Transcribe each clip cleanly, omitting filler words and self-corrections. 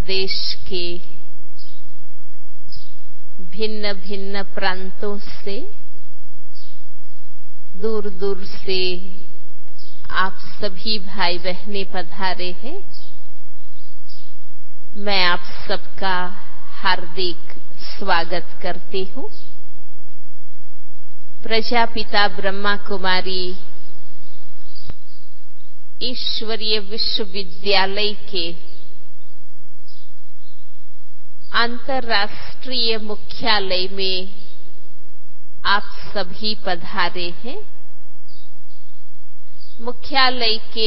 देश के भिन्न भिन्न प्रांतों से, दूर दूर से आप सभी भाई बहनें पधारे हैं। मैं आप सबका हार्दिक स्वागत करती हूँ। प्रजापिता ब्रह्मा कुमारी ईश्वरीय विश्वविद्यालय के अंतर्राष्ट्रीय मुख्यालय में आप सभी पधारे हैं। मुख्यालय के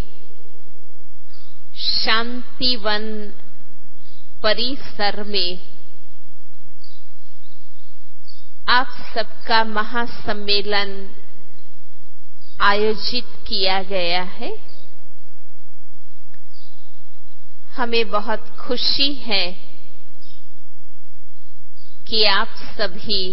शांतिवन परिसर में आप सबका महासम्मेलन आयोजित किया गया है। हमें बहुत खुशी है कि आप सभी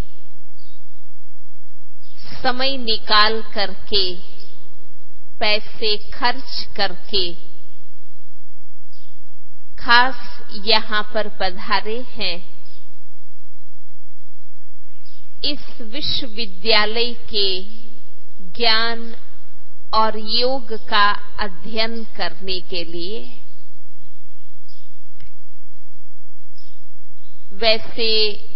समय निकाल करके, पैसे खर्च करके खास यहाँ पर पधारे हैं। इस विश्वविद्यालय के ज्ञान और योग का अध्ययन करने के लिए। वैसे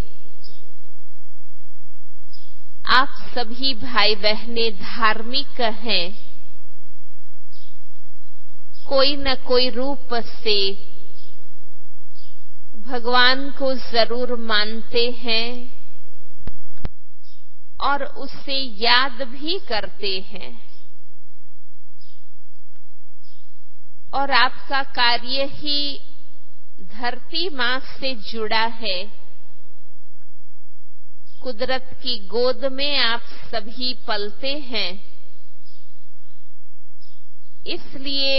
आप सभी भाई बहनें धार्मिक हैं, कोई न कोई रूप से भगवान को जरूर मानते हैं और उसे याद भी करते हैं। और आपका कार्य ही धरती मां से जुड़ा है। कुदरत की गोद में आप सभी पलते हैं, इसलिए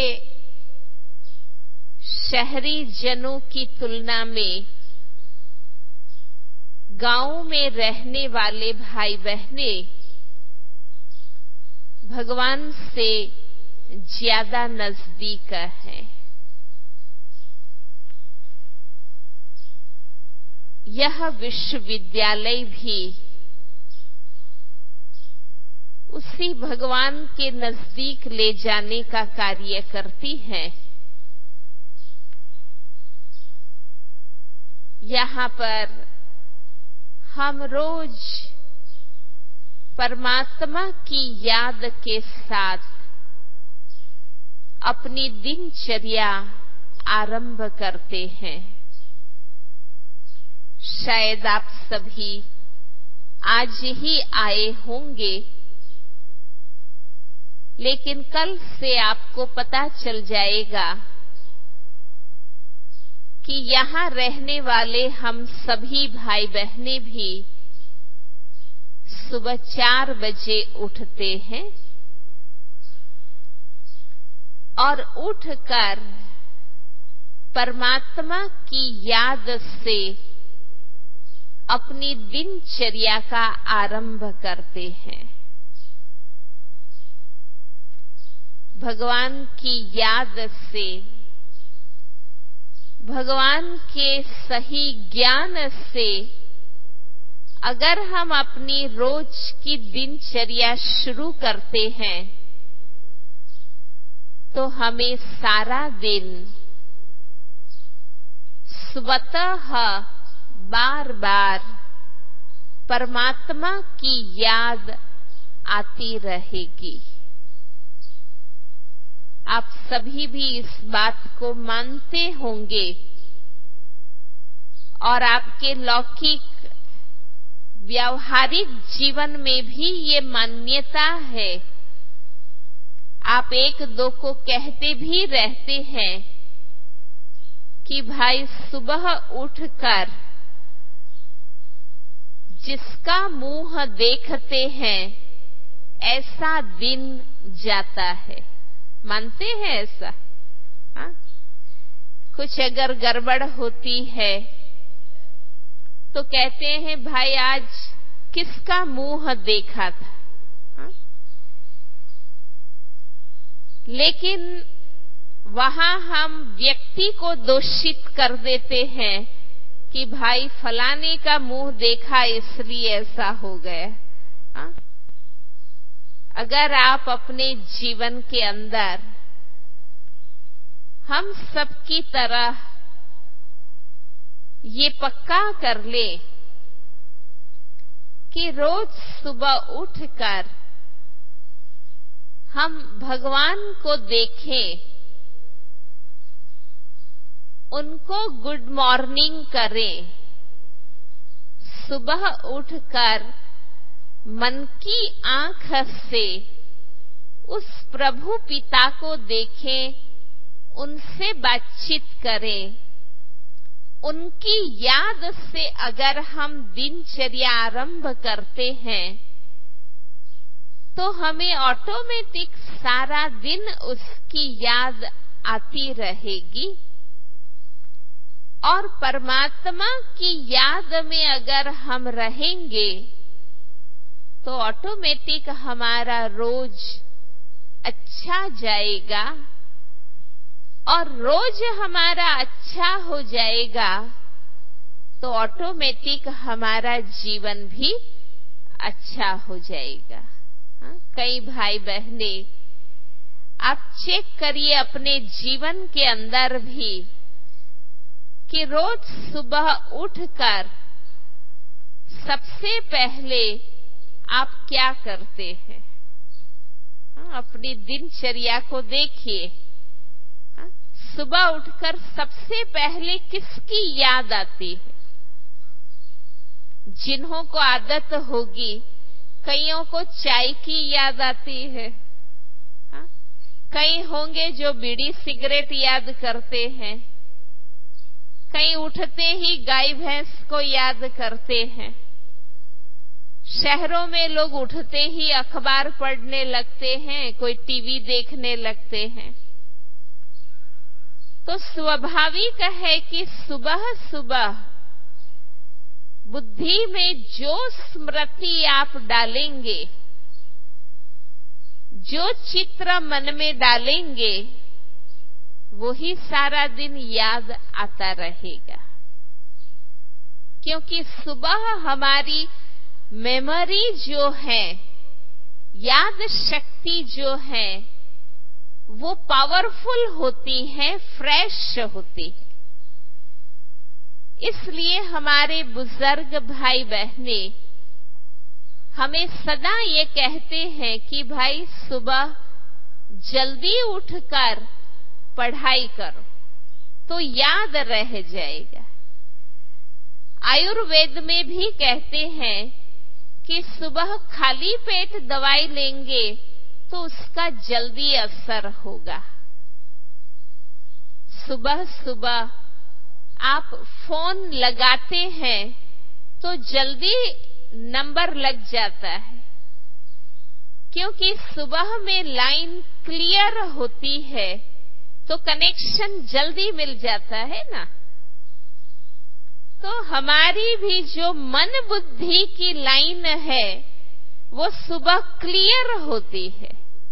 शहरी जनों की तुलना में गांव में रहने वाले भाई बहनें भगवान से ज्यादा नजदीक हैं। यह विश्वविद्यालय भी उसी भगवान के नजदीक ले जाने का कार्य करती है। यहाँ पर हम रोज परमात्मा की याद के साथ अपनी दिनचर्या आरंभ करते हैं। शायद आप सभी आज ही आए होंगे, लेकिन कल से आपको पता चल जाएगा कि यहाँ रहने वाले हम सभी भाई बहनें भी सुबह 4 बजे उठते हैं और उठकर परमात्मा की याद से अपनी दिनचर्या का आरंभ करते हैं। भगवान की याद से, भगवान के सही ज्ञान से अगर हम अपनी रोज की दिनचर्या शुरू करते हैं तो हमें सारा दिन स्वतः बार बार परमात्मा की याद आती रहेगी। आप सभी भी इस बात को मानते होंगे और आपके लौकिक व्यावहारिक जीवन में भी ये मान्यता है। आप एक दो को कहते भी रहते हैं कि भाई सुबह उठकर जिसका मुंह देखते हैं ऐसा दिन जाता है। मानते हैं ऐसा? हाँ? कुछ अगर गड़बड़ होती है तो कहते हैं भाई आज किसका मुंह देखा था। हाँ? लेकिन वहां हम व्यक्ति को दोषित कर देते हैं कि भाई फलाने का मुंह देखा इसलिए ऐसा हो गया। हाँ? अगर आप अपने जीवन के अंदर हम सबकी तरह ये पक्का कर ले कि रोज सुबह उठकर हम भगवान को देखें, उनको गुड मॉर्निंग करें, सुबह उठकर मन की आंख से उस प्रभु पिता को देखें, उनसे बातचीत करें, उनकी याद से अगर हम दिनचर्या आरंभ करते हैं तो हमें ऑटोमेटिक सारा दिन उसकी याद आती रहेगी। और परमात्मा की याद में अगर हम रहेंगे तो ऑटोमेटिक हमारा रोज अच्छा जाएगा, और रोज हमारा अच्छा हो जाएगा तो ऑटोमेटिक हमारा जीवन भी अच्छा हो जाएगा। कई भाई बहने, आप चेक करिए अपने जीवन के अंदर भी कि रोज सुबह उठकर सबसे पहले आप क्या करते हैं। अपनी दिनचर्या को देखिए। सुबह उठकर सबसे पहले किसकी याद आती है? जिन्हों को आदत होगी, कईयों को चाय की याद आती है। कई होंगे जो बीड़ी सिगरेट याद करते हैं, कई उठते ही गाय भैंस को याद करते हैं। शहरों में लोग उठते ही अखबार पढ़ने लगते हैं, कोई टीवी देखने लगते हैं। तो स्वाभाविक है कि सुबह सुबह बुद्धि में जो स्मृति आप डालेंगे, जो चित्र मन में डालेंगे, वही सारा दिन याद आता रहेगा। क्योंकि सुबह हमारी मेमोरी जो है, याद शक्ति जो है, वो पावरफुल होती है, फ्रेश होती है। इसलिए हमारे बुजुर्ग भाई बहने हमें सदा ये कहते हैं कि भाई सुबह जल्दी उठकर पढ़ाई करो तो याद रह जाएगा। आयुर्वेद में भी कहते हैं कि सुबह खाली पेट दवाई लेंगे तो उसका जल्दी असर होगा। सुबह सुबह आप फोन लगाते हैं तो जल्दी नंबर लग जाता है, क्योंकि सुबह में लाइन क्लियर होती है तो कनेक्शन जल्दी मिल जाता है ना। तो हमारी भी जो मन बुद्धि की लाइन है वो सुबह क्लियर होती है,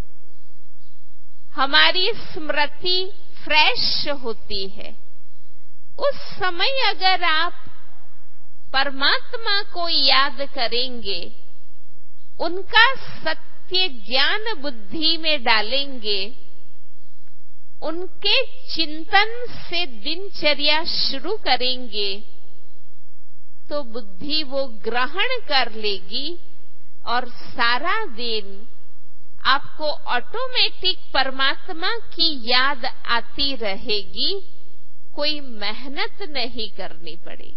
हमारी स्मृति फ्रेश होती है। उस समय अगर आप परमात्मा को याद करेंगे, उनका सत्य ज्ञान बुद्धि में डालेंगे, उनके चिंतन से दिनचर्या शुरू करेंगे, तो बुद्धि वो ग्रहण कर लेगी और सारा दिन आपको ऑटोमेटिक परमात्मा की याद आती रहेगी, कोई मेहनत नहीं करनी पड़ेगी।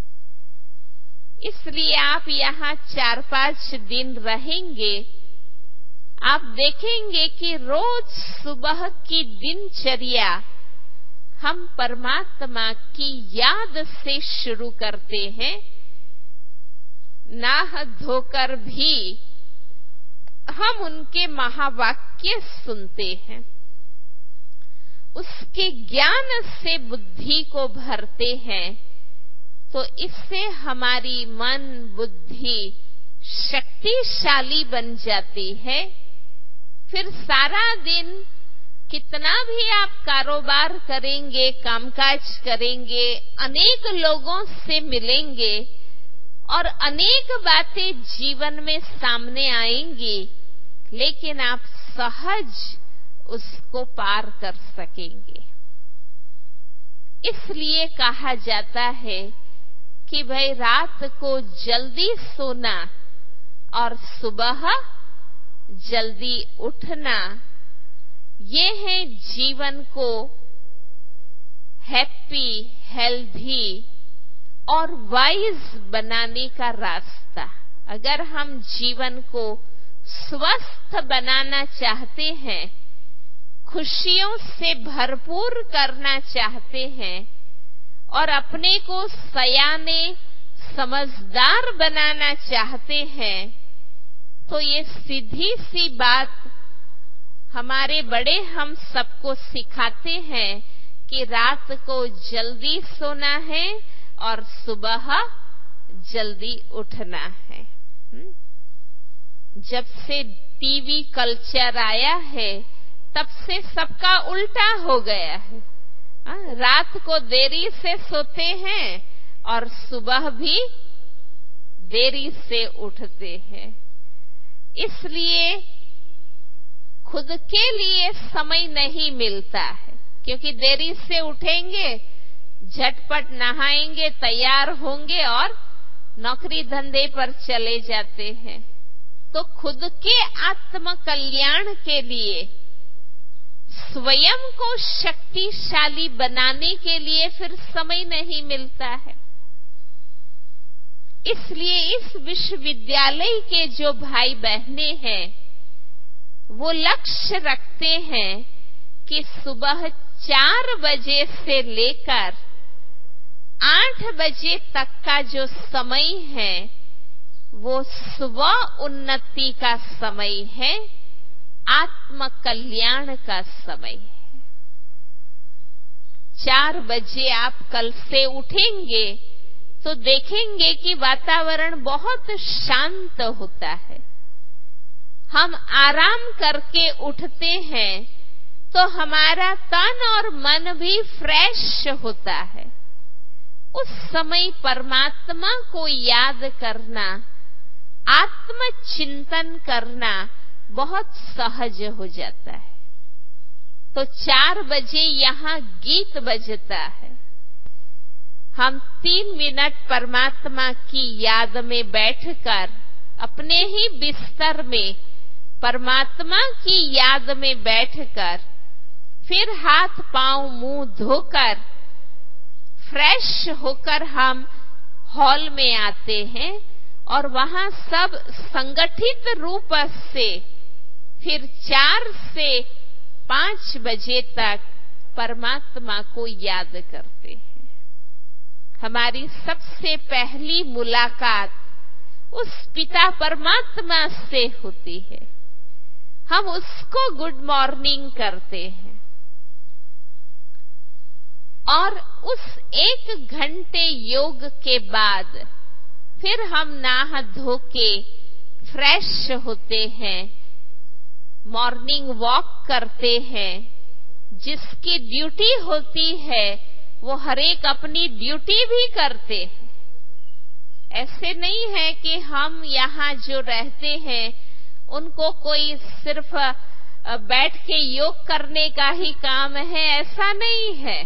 इसलिए आप यहाँ 4-5 दिन रहेंगे, आप देखेंगे कि रोज सुबह की दिनचर्या हम परमात्मा की याद से शुरू करते हैं। नाह धोकर भी हम उनके महावाक्य सुनते हैं, उसके ज्ञान से बुद्धि को भरते हैं, तो इससे हमारी मन बुद्धि शक्तिशाली बन जाती है। फिर सारा दिन कितना भी आप कारोबार करेंगे, कामकाज करेंगे, अनेक लोगों से मिलेंगे और अनेक बातें जीवन में सामने आएंगी, लेकिन आप सहज उसको पार कर सकेंगे। इसलिए कहा जाता है कि भाई रात को जल्दी सोना और सुबह जल्दी उठना, ये है जीवन को हैप्पी, हेल्दी और वाइज बनाने का रास्ता। अगर हम जीवन को स्वस्थ बनाना चाहते हैं, खुशियों से भरपूर करना चाहते हैं और अपने को सयाने, समझदार बनाना चाहते हैं, तो ये सीधी सी बात हमारे बड़े हम सबको सिखाते हैं कि रात को जल्दी सोना है और सुबह जल्दी उठना है। जब से टीवी कल्चर आया है, तब से सबका उल्टा हो गया है। रात को देरी से सोते हैं और सुबह भी देरी से उठते हैं। इसलिए खुद के लिए समय नहीं मिलता है, क्योंकि देरी से उठेंगे, झटपट नहाएंगे, तैयार होंगे और नौकरी धंधे पर चले जाते हैं। तो खुद के आत्म कल्याण के लिए, स्वयं को शक्तिशाली बनाने के लिए फिर समय नहीं मिलता है। इसलिए इस विश्वविद्यालय के जो भाई बहनें हैं, वो लक्ष्य रखते हैं कि सुबह 4 बजे से लेकर 8 बजे तक का जो समय है, वो स्व उन्नति का समय है, आत्म कल्याण का समय है। 4 बजे आप कल से उठेंगे तो देखेंगे कि वातावरण बहुत शांत होता है। हम आराम करके उठते हैं तो हमारा तन और मन भी फ्रेश होता है। उस समय परमात्मा को याद करना, आत्मचिंतन करना बहुत सहज हो जाता है। तो 4 बजे यहाँ गीत बजता है। हम 3 मिनट परमात्मा की याद में बैठकर अपने ही बिस्तर में परमात्मा की याद में बैठकर फिर हाथ पांव मुंह धोकर फ्रेश होकर हम हॉल में आते हैं और वहां सब संगठित रूप से फिर 4 से 5 बजे तक परमात्मा को याद करते हैं। हमारी सबसे पहली मुलाकात उस पिता परमात्मा से होती है। हम उसको गुड मॉर्निंग करते हैं और उस 1 घंटे योग के बाद फिर हम नहा धो के फ्रेश होते हैं, मॉर्निंग वॉक करते हैं। जिसकी ड्यूटी होती है वो हर एक अपनी ड्यूटी भी करते हैं। ऐसे नहीं है कि हम यहाँ जो रहते हैं उनको कोई सिर्फ बैठ के योग करने का ही काम है, ऐसा नहीं है।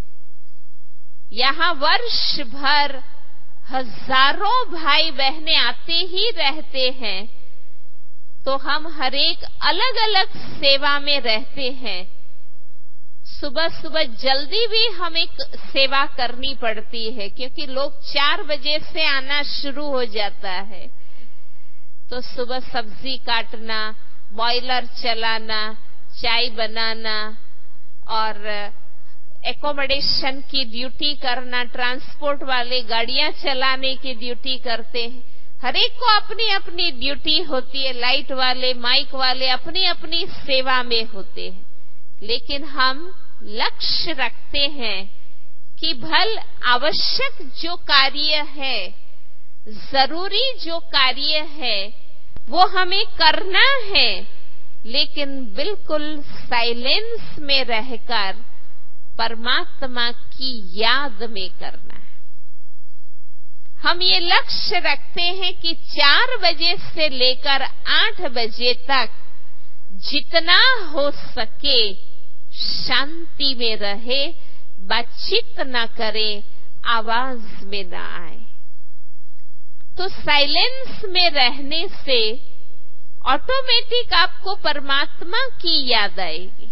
यहाँ वर्ष भर हजारों भाई बहनें आते ही रहते हैं, तो हम हर एक अलग अलग सेवा में रहते हैं। सुबह सुबह जल्दी भी हमें सेवा करनी पड़ती है, क्योंकि लोग 4 बजे से आना शुरू हो जाता है। तो सुबह सब्जी काटना, बॉयलर चलाना, चाय बनाना और एकोमोडेशन की ड्यूटी करना, ट्रांसपोर्ट वाले गाड़ियां चलाने की ड्यूटी करते हैं। हर एक को अपनी अपनी ड्यूटी होती है। लाइट वाले, माइक वाले अपनी अपनी सेवा में होते हैं। लेकिन हम लक्ष्य रखते हैं कि भल आवश्यक जो कार्य है, जरूरी जो कार्य है, वो हमें करना है लेकिन बिल्कुल साइलेंस में रहकर परमात्मा की याद में करना है। हम ये लक्ष्य रखते हैं कि 4 बजे से लेकर 8 बजे तक जितना हो सके शांति में रहे, बातचीत न करे, आवाज में न आए। तो साइलेंस में रहने से ऑटोमेटिक आपको परमात्मा की याद आएगी।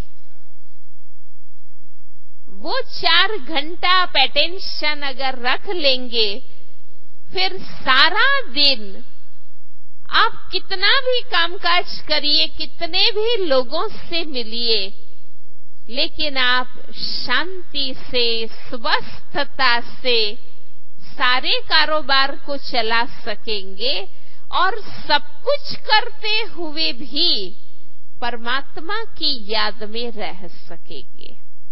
वो 4 घंटा आप अटेंशन अगर रख लेंगे, फिर सारा दिन आप कितना भी कामकाज करिए, कितने भी लोगों से मिलिए, लेकिन आप शांति से, स्वस्थता से सारे कारोबार को चला सकेंगे और सब कुछ करते हुए भी परमात्मा की याद में रह सकेंगे।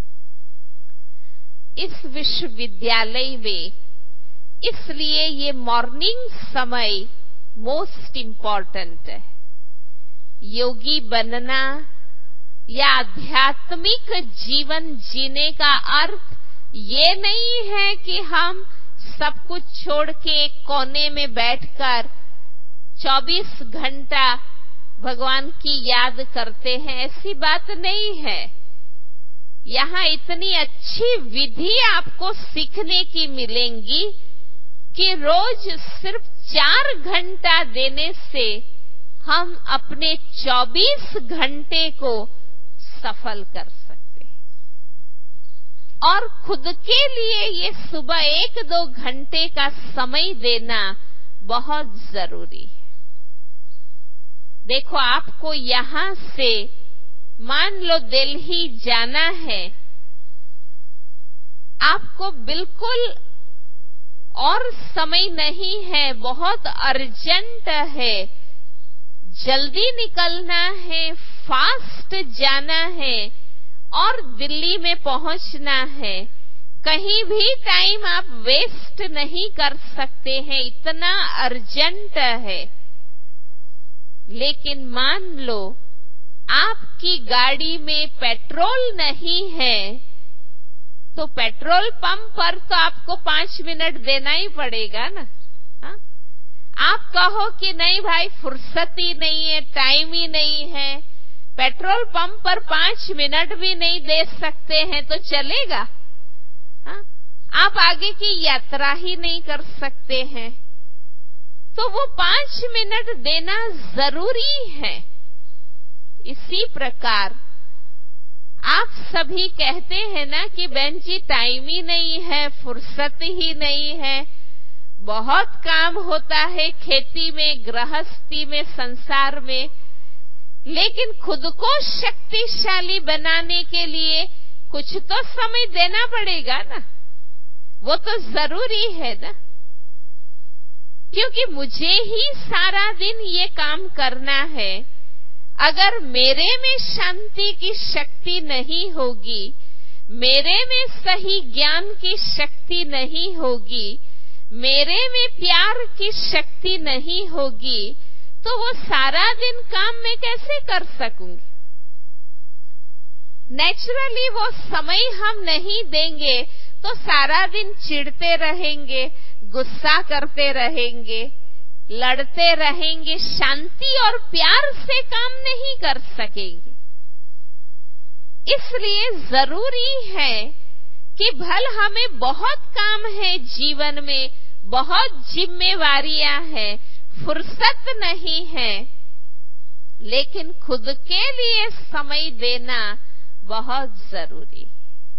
इस विश्वविद्यालय में इसलिए ये मॉर्निंग समय मोस्ट इम्पॉर्टेंट है। योगी बनना या आध्यात्मिक जीवन जीने का अर्थ ये नहीं है कि हम सब कुछ छोड़ के एक कोने में बैठकर 24 घंटा भगवान की याद करते हैं, ऐसी बात नहीं है। यहाँ इतनी अच्छी विधि आपको सीखने की मिलेंगी कि रोज सिर्फ 4 घंटा देने से हम अपने 24 घंटे को सफल कर सकते हैं। और खुद के लिए ये सुबह 1-2 घंटे का समय देना बहुत जरूरी है। देखो, आपको यहां से मान लो दिल्ली जाना है, आपको बिल्कुल और समय नहीं है, बहुत अर्जेंट है, जल्दी निकलना है, फास्ट जाना है और दिल्ली में पहुंचना है। कहीं भी टाइम आप वेस्ट नहीं कर सकते हैं, इतना अर्जेंट है। लेकिन मान लो आपकी गाड़ी में पेट्रोल नहीं है, तो पेट्रोल पंप पर तो आपको 5 मिनट देना ही पड़ेगा ना। हा? आप कहो कि नहीं भाई, फुर्सत ही नहीं है, टाइम ही नहीं है, पेट्रोल पंप पर 5 मिनट भी नहीं दे सकते हैं, तो चलेगा? हा? आप आगे की यात्रा ही नहीं कर सकते हैं, तो वो 5 मिनट देना जरूरी है। इसी प्रकार आप सभी कहते हैं ना कि बहन जी टाइम ही नहीं है, फुर्सत ही नहीं है, बहुत काम होता है खेती में, गृहस्थी में, संसार में, लेकिन खुद को शक्तिशाली बनाने के लिए कुछ तो समय देना पड़ेगा ना, वो तो जरूरी है ना। क्योंकि मुझे ही सारा दिन ये काम करना है। अगर मेरे में शांति की शक्ति नहीं होगी, मेरे में सही ज्ञान की शक्ति नहीं होगी, मेरे में प्यार की शक्ति नहीं होगी, तो वो सारा दिन काम मैं कैसे कर सकूंगी? नेचुरली वो समय हम नहीं देंगे तो सारा दिन चिढ़ते रहेंगे, गुस्सा करते रहेंगे, लड़ते रहेंगे, शांति और प्यार से काम नहीं कर सकेंगे। इसलिए जरूरी है कि भल हमें बहुत काम है जीवन में, बहुत जिम्मेवारियां हैं, फुर्सत नहीं है, लेकिन खुद के लिए समय देना बहुत जरूरी है।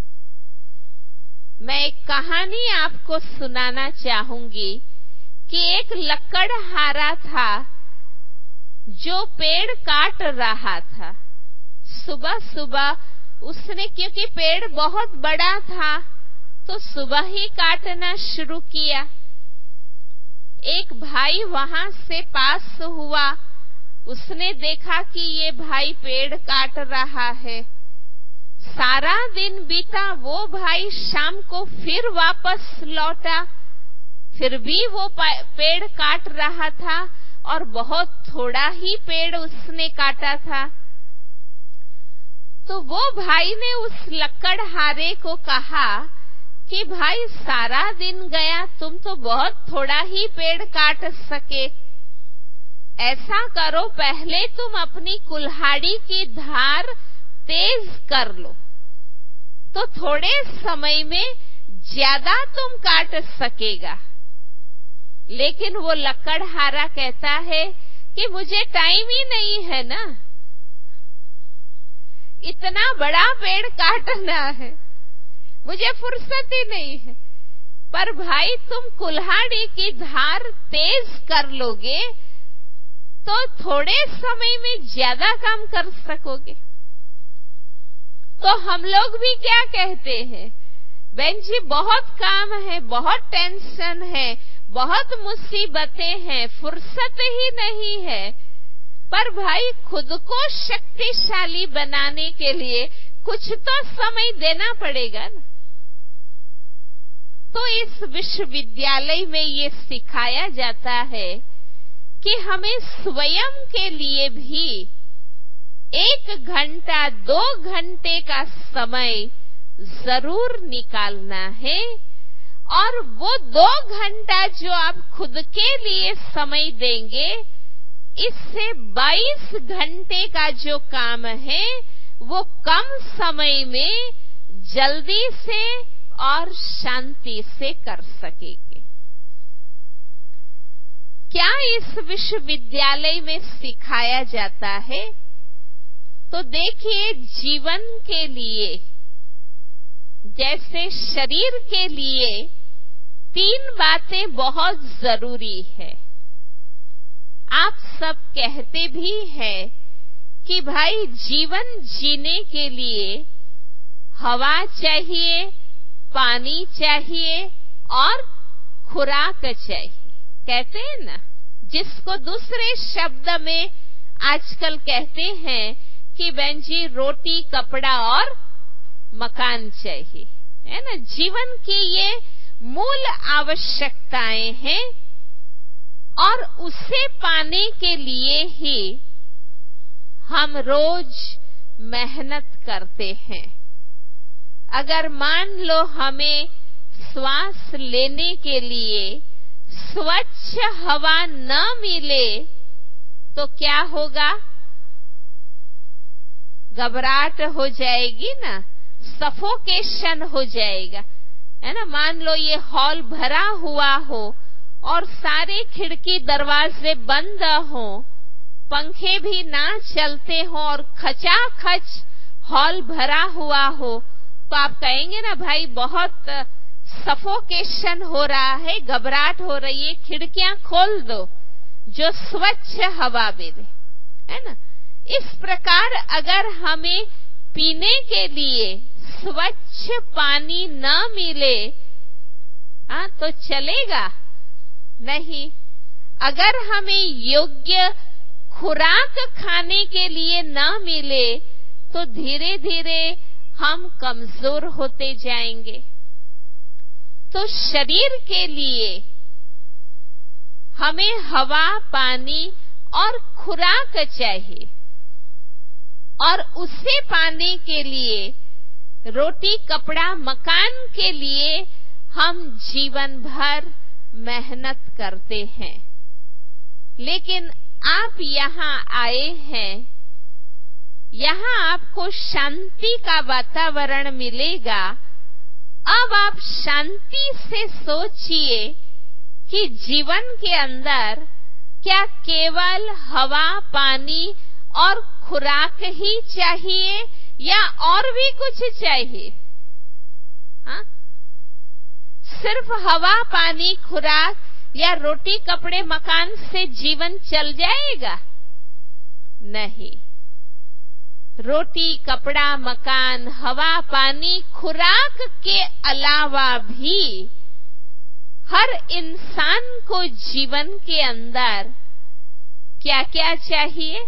मैं एक कहानी आपको सुनाना चाहूंगी कि एक लकड़हारा था जो पेड़ काट रहा था। सुबह सुबह उसने, क्योंकि पेड़ बहुत बड़ा था, तो सुबह ही काटना शुरू किया। एक भाई वहां से पास हुआ, उसने देखा कि ये भाई पेड़ काट रहा है। सारा दिन बीता, वो भाई शाम को फिर वापस लौटा, फिर भी वो पेड़ काट रहा था और बहुत थोड़ा ही पेड़ उसने काटा था। तो वो भाई ने उस लकड़हारे को कहा कि भाई सारा दिन गया, तुम तो बहुत थोड़ा ही पेड़ काट सके। ऐसा करो, पहले तुम अपनी कुल्हाड़ी की धार तेज कर लो, तो थोड़े समय में ज्यादा तुम काट सकेगा। लेकिन वो लकड़हारा कहता है कि मुझे टाइम ही नहीं है ना, इतना बड़ा पेड़ काटना है, मुझे फुर्सत ही नहीं है। पर भाई तुम कुल्हाड़ी की धार तेज कर लोगे तो थोड़े समय में ज्यादा काम कर सकोगे। तो हम लोग भी क्या कहते हैं, बहन जी बहुत काम है, बहुत टेंशन है, बहुत मुसीबतें हैं, फुर्सत ही नहीं है। पर भाई खुद को शक्तिशाली बनाने के लिए कुछ तो समय देना पड़ेगा ना। तो इस विश्वविद्यालय में ये सिखाया जाता है कि हमें स्वयं के लिए भी 1 घंटा 2 घंटे का समय जरूर निकालना है। और वो 2 घंटा जो आप खुद के लिए समय देंगे, इससे 22 घंटे का जो काम है वो कम समय में जल्दी से और शांति से कर सकेंगे। क्या इस विश्वविद्यालय में सिखाया जाता है? तो देखिए, जीवन के लिए जैसे शरीर के लिए 3 बातें बहुत जरूरी है। आप सब कहते भी हैं कि भाई जीवन जीने के लिए हवा चाहिए, पानी चाहिए और खुराक चाहिए, कहते हैं ना, जिसको दूसरे शब्द में आजकल कहते हैं कि बहन जी रोटी, कपड़ा और मकान चाहिए, है ना। जीवन की ये मूल आवश्यकताएं हैं और उसे पाने के लिए ही हम रोज मेहनत करते हैं। अगर मान लो हमें श्वास लेने के लिए स्वच्छ हवा न मिले तो क्या होगा? घबराहट हो जाएगी ना, सफोकेशन हो जाएगा, है ना। मान लो ये हॉल भरा हुआ हो और सारे खिड़की दरवाजे बंद हो, पंखे भी ना चलते हो और खचाखच हॉल भरा हुआ हो, तो आप कहेंगे ना भाई बहुत सफोकेशन हो रहा है, घबराहट हो रही है, खिड़कियां खोल दो जो स्वच्छ हवा मिले, है ना। इस प्रकार अगर हमें पीने के लिए स्वच्छ पानी न मिले तो चलेगा नहीं। अगर हमें योग्य खुराक खाने के लिए न मिले तो धीरे धीरे हम कमजोर होते जाएंगे। तो शरीर के लिए हमें हवा, पानी और खुराक चाहिए और उसे पाने के लिए रोटी, कपड़ा, मकान के लिए हम जीवन भर मेहनत करते हैं। लेकिन आप यहाँ आए हैं, यहाँ आपको शांति का वातावरण मिलेगा। अब आप शांति से सोचिए कि जीवन के अंदर क्या केवल हवा, पानी और खुराक ही चाहिए या और भी कुछ चाहिए? हाँ? सिर्फ हवा, पानी, खुराक या रोटी, कपड़े, मकान से जीवन चल जाएगा? नहीं। रोटी, कपड़ा, मकान, हवा, पानी, खुराक के अलावा भी हर इंसान को जीवन के अंदर क्या क्या चाहिए?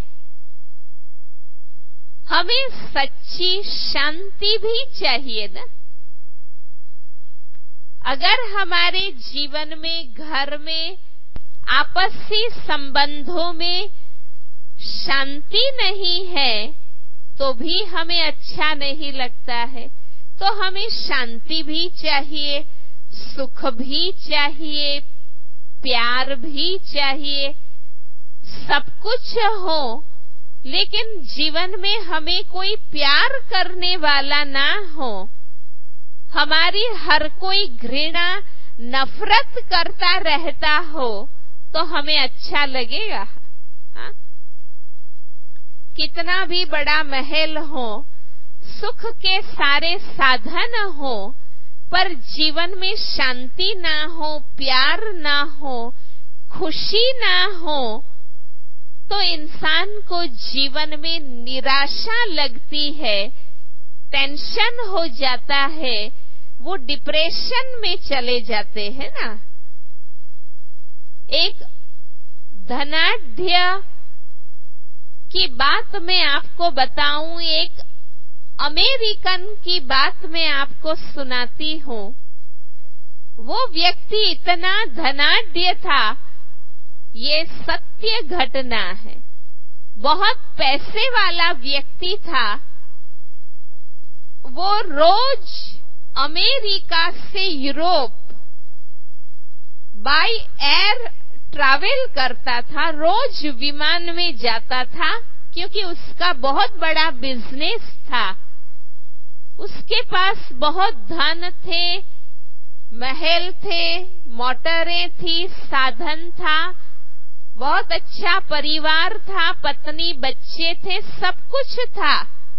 हमें सच्ची शांति भी चाहिए ना। अगर हमारे जीवन में, घर में, आपसी संबंधों में शांति नहीं है तो भी हमें अच्छा नहीं लगता है। तो हमें शांति भी चाहिए, सुख भी चाहिए, प्यार भी चाहिए, सब कुछ हो, लेकिन जीवन में हमें कोई प्यार करने वाला ना हो, हमारी हर कोई घृणा नफरत करता रहता हो, तो हमें अच्छा लगेगा? हाँ? कितना भी बड़ा महल हो, सुख के सारे साधन हो, पर जीवन में शांति ना हो, प्यार ना हो, खुशी ना हो, तो इंसान को जीवन में निराशा लगती है, टेंशन हो जाता है, वो डिप्रेशन में चले जाते हैं ना। एक धनाढ्य की बात मैं आपको बताऊं, एक अमेरिकन की बात मैं आपको सुनाती हूं। वो व्यक्ति इतना धनाढ्य था, ये सत्य घटना है, बहुत पैसे वाला व्यक्ति था। वो रोज अमेरिका से यूरोप बाय एयर ट्रैवल करता था, रोज विमान में जाता था, क्योंकि उसका बहुत बड़ा बिजनेस था। उसके पास बहुत धन थे, महल थे, मोटरें थी, साधन था, बहुत अच्छा परिवार था, पत्नी बच्चे थे, सब कुछ था।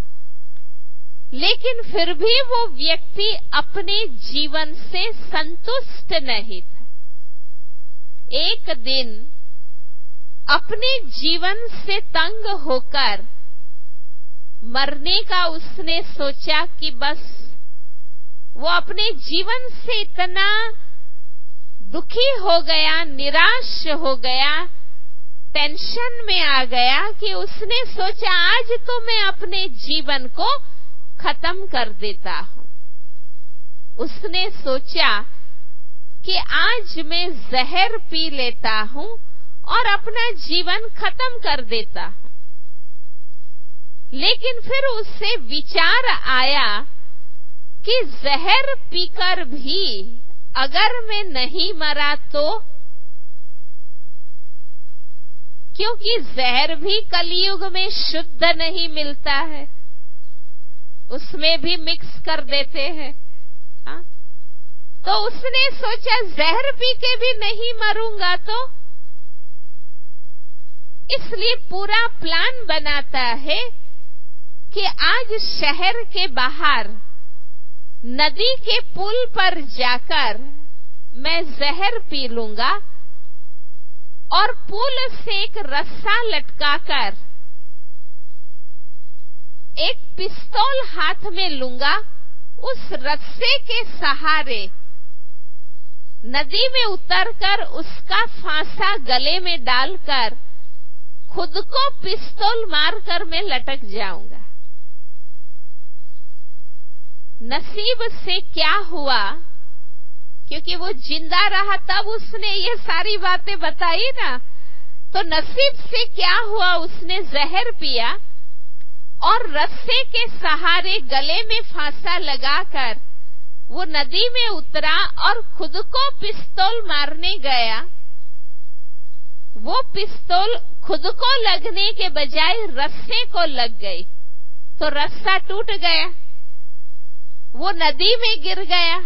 लेकिन फिर भी वो व्यक्ति अपने जीवन से संतुष्ट नहीं था। एक दिन अपने जीवन से तंग होकर मरने का उसने सोचा कि बस, वो अपने जीवन से इतना दुखी हो गया, निराश हो गया, टेंशन में आ गया कि उसने सोचा आज तो मैं अपने जीवन को खत्म कर देता हूं। उसने सोचा कि आज मैं जहर पी लेता हूं और अपना जीवन खत्म कर देता हूं। लेकिन फिर उससे विचार आया कि जहर पीकर भी अगर मैं नहीं मरा तो, क्योंकि जहर भी कलयुग में शुद्ध नहीं मिलता है, उसमें भी मिक्स कर देते हैं। हाँ? तो उसने सोचा जहर पी के भी नहीं मरूंगा, तो इसलिए पूरा प्लान बनाता है कि आज शहर के बाहर नदी के पुल पर जाकर मैं जहर पी लूंगा और पुल से एक रस्सा लटकाकर एक पिस्तौल हाथ में लूंगा, उस रस्से के सहारे नदी में उतरकर उसका फांसा गले में डालकर खुद को पिस्तौल मारकर मैं लटक जाऊंगा। नसीब से क्या हुआ, क्योंकि वो जिंदा रहा तब उसने ये सारी बातें बताई ना, तो नसीब से क्या हुआ, उसने जहर पिया और रस्से के सहारे गले में फांसा लगाकर वो नदी में उतरा और खुद को पिस्तौल मारने गया। वो पिस्तौल खुद को लगने के बजाय रस्से को लग गई, तो रस्सा टूट गया, वो नदी में गिर गया।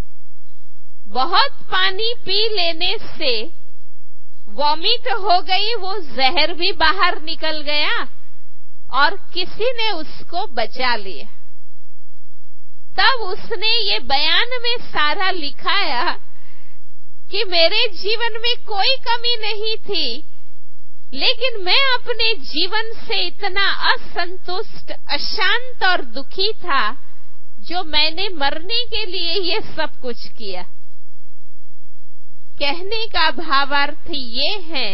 बहुत पानी पी लेने से वॉमिट हो गई, वो जहर भी बाहर निकल गया और किसी ने उसको बचा लिया। तब उसने ये बयान में सारा लिखाया कि मेरे जीवन में कोई कमी नहीं थी, लेकिन मैं अपने जीवन से इतना असंतुष्ट, अशांत और दुखी था, जो मैंने मरने के लिए ये सब कुछ किया। कहने का भावार्थ ये है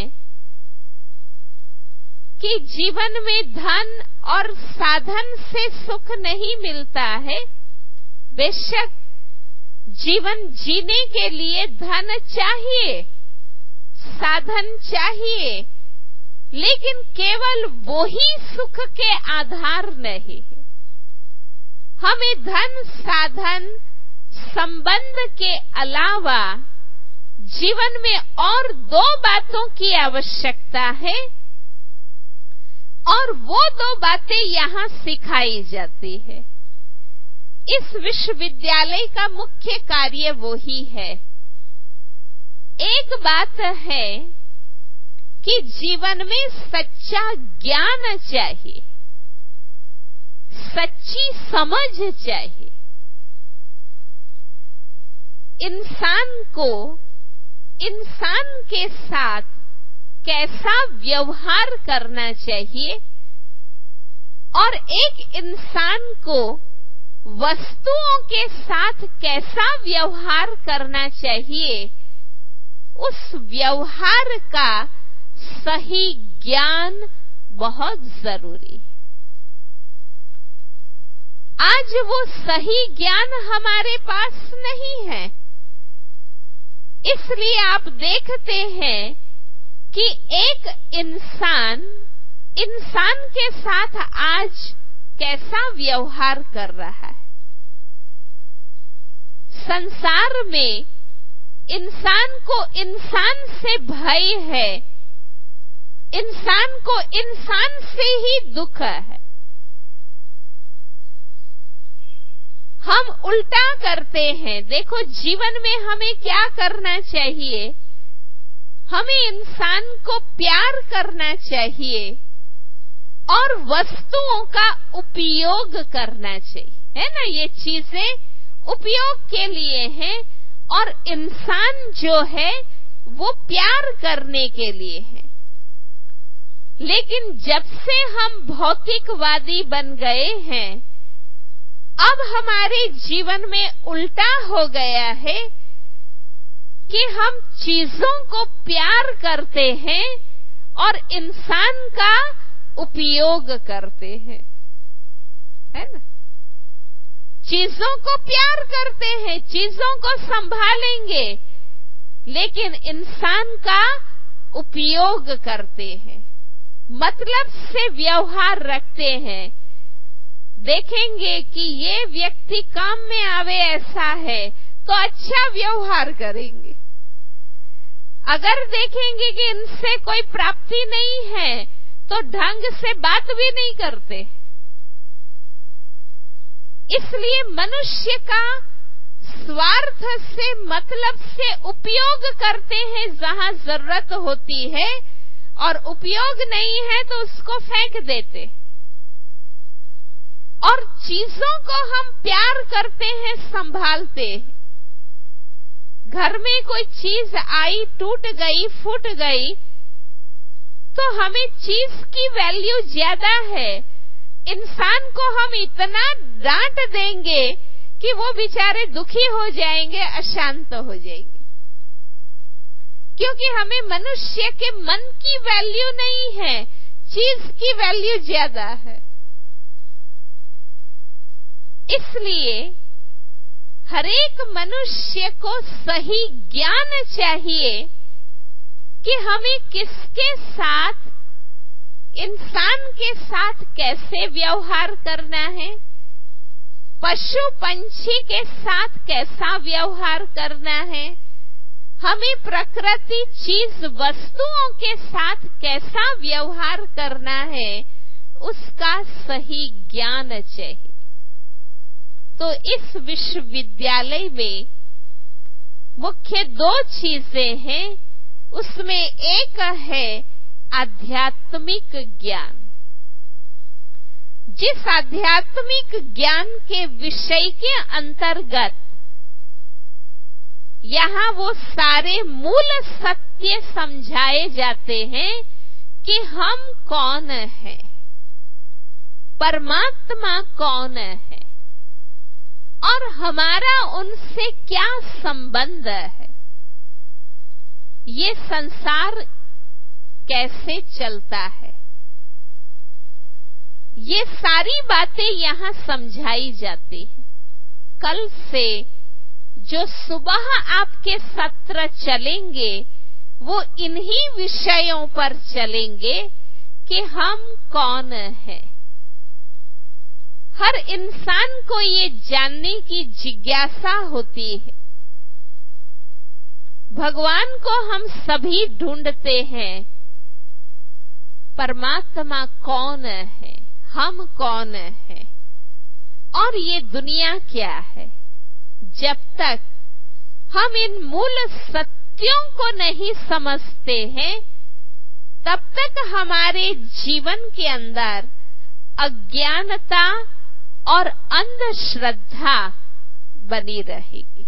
कि जीवन में धन और साधन से सुख नहीं मिलता है। बेशक जीवन जीने के लिए धन चाहिए, साधन चाहिए, लेकिन केवल वो ही सुख के आधार नहीं है। हमें धन, साधन, संबंध के अलावा जीवन में और 2 बातों की आवश्यकता है, और वो 2 बातें यहां सिखाई जाती है। इस विश्वविद्यालय का मुख्य कार्य वो ही है। एक बात है कि जीवन में सच्चा ज्ञान चाहिए, सच्ची समझ चाहिए। इंसान को इंसान के साथ कैसा व्यवहार करना चाहिए, और एक इंसान को वस्तुओं के साथ कैसा व्यवहार करना चाहिए, उस व्यवहार का सही ज्ञान बहुत जरूरी है। आज वो सही ज्ञान हमारे पास नहीं है, इसलिए आप देखते हैं कि एक इंसान के साथ आज कैसा व्यवहार कर रहा है। संसार में इंसान को इंसान से भय है, इंसान को इंसान से ही दुख है। हम उल्टा करते हैं। देखो, जीवन में हमें क्या करना चाहिए? हमें इंसान को प्यार करना चाहिए और वस्तुओं का उपयोग करना चाहिए, है ना। ये चीजें उपयोग के लिए हैं और इंसान जो है वो प्यार करने के लिए है। लेकिन जब से हम भौतिकवादी बन गए हैं, अब हमारे जीवन में उल्टा हो गया है कि हम चीजों को प्यार करते हैं और इंसान का उपयोग करते हैं, है ना। चीजों को प्यार करते हैं, चीजों को संभालेंगे, लेकिन इंसान का उपयोग करते हैं, मतलब से व्यवहार रखते हैं। देखेंगे कि ये व्यक्ति काम में आवे ऐसा है तो अच्छा व्यवहार करेंगे। अगर देखेंगे कि इनसे कोई प्राप्ति नहीं है तो ढंग से बात भी नहीं करते। इसलिए मनुष्य का स्वार्थ से, मतलब से उपयोग करते हैं जहां जरूरत होती है, और उपयोग नहीं है तो उसको फेंक देते। और चीजों को हम प्यार करते हैं, संभालते हैं। घर में कोई चीज आई, टूट गई, फूट गई, तो हमें चीज की वैल्यू ज्यादा है। इंसान को हम इतना डांट देंगे कि वो बेचारे दुखी हो जाएंगे, अशांत हो जाएंगे, क्योंकि हमें मनुष्य के मन की वैल्यू नहीं है, चीज की वैल्यू ज्यादा है। इसलिए हरेक मनुष्य को सही ज्ञान चाहिए कि हमें किसके साथ, इंसान के साथ कैसे व्यवहार करना है, पशु पंछी के साथ कैसा व्यवहार करना है, हमें प्रकृति, चीज, वस्तुओं के साथ कैसा व्यवहार करना है, उसका सही ज्ञान चाहिए। तो इस विश्वविद्यालय में मुख्य 2 चीजें हैं। उसमें एक है आध्यात्मिक ज्ञान। जिस आध्यात्मिक ज्ञान के विषय के अंतर्गत यहां वो सारे मूल सत्य समझाए जाते हैं कि हम कौन हैं, परमात्मा कौन है और हमारा उनसे क्या संबंध है, ये संसार कैसे चलता है, ये सारी बातें यहां समझाई जाती हैं। कल से जो सुबह आपके सत्र चलेंगे वो इन्हीं विषयों पर चलेंगे कि हम कौन हैं। हर इंसान को ये जानने की जिज्ञासा होती है। भगवान को हम सभी ढूंढते हैं। परमात्मा कौन है, हम कौन हैं और ये दुनिया क्या है। जब तक हम इन मूल सत्यों को नहीं समझते हैं, तब तक हमारे जीवन के अंदर अज्ञानता और अंधश्रद्धा बनी रहेगी।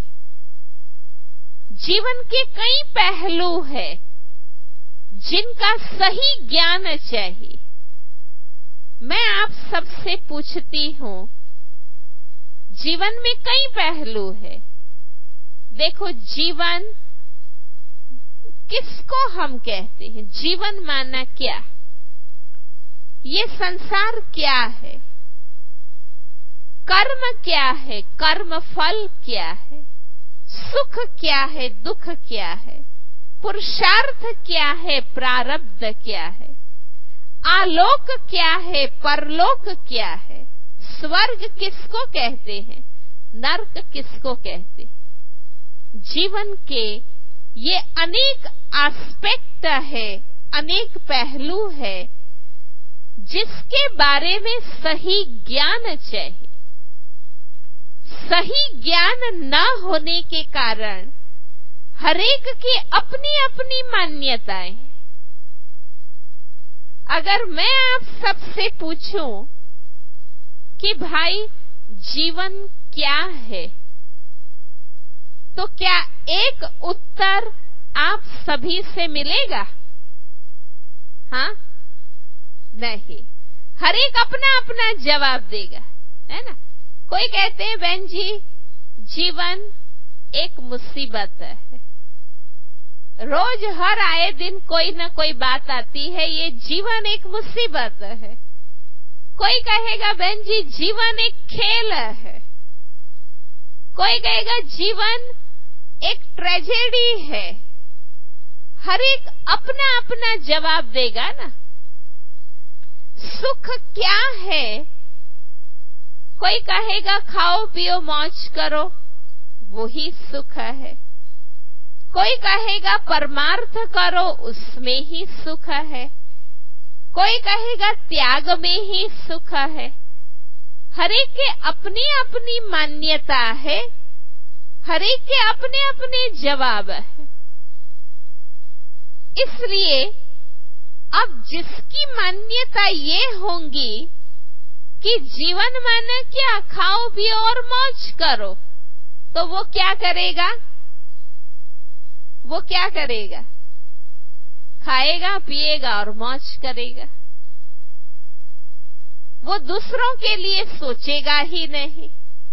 जीवन के कई पहलू हैं जिनका सही ज्ञान चाहिए। मैं आप सबसे पूछती हूं, जीवन में कई पहलू हैं। देखो, जीवन किसको हम कहते हैं? जीवन माना क्या? ये संसार क्या है? कर्म क्या है? कर्म फल क्या है? सुख क्या है? दुख क्या है? पुरुषार्थ क्या है? प्रारब्ध क्या है? आलोक क्या है? परलोक क्या है? स्वर्ग किसको कहते हैं? नरक किसको कहते हैं? जीवन के ये अनेक एस्पेक्ट है, अनेक पहलू है जिसके बारे में सही ज्ञान चाहिए। सही ज्ञान न होने के कारण हरेक की अपनी अपनी मान्यताएं। अगर मैं आप सबसे पूछूं कि भाई जीवन क्या है, तो क्या एक उत्तर आप सभी से मिलेगा? हाँ? नहीं, हर एक अपना अपना जवाब देगा, है ना। कोई कहते हैं बहन जी जीवन एक मुसीबत है, रोज हर आए दिन कोई ना कोई बात आती है, ये जीवन एक मुसीबत है। कोई कहेगा बहन जी जीवन एक खेल है, कोई कहेगा जीवन एक ट्रेजेडी है। हर एक अपना अपना जवाब देगा ना। सुख क्या है? कोई कहेगा खाओ पियो मौज करो, वही सुख है। कोई कहेगा परमार्थ करो, उसमें ही सुख है। कोई कहेगा त्याग में ही सुख है। हर एक के अपनी अपनी मान्यता है, हर एक के अपने अपने जवाब है। इसलिए अब जिसकी मान्यता ये होंगी कि जीवन माने क्या, खाओ पियो और मौज करो, तो वो क्या करेगा? वो क्या करेगा? खाएगा पिएगा और मौज करेगा। वो दूसरों के लिए सोचेगा ही नहीं।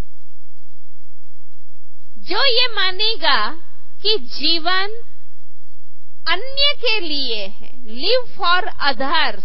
जो ये मानेगा कि जीवन अन्य के लिए है, लिव फॉर अदर्स,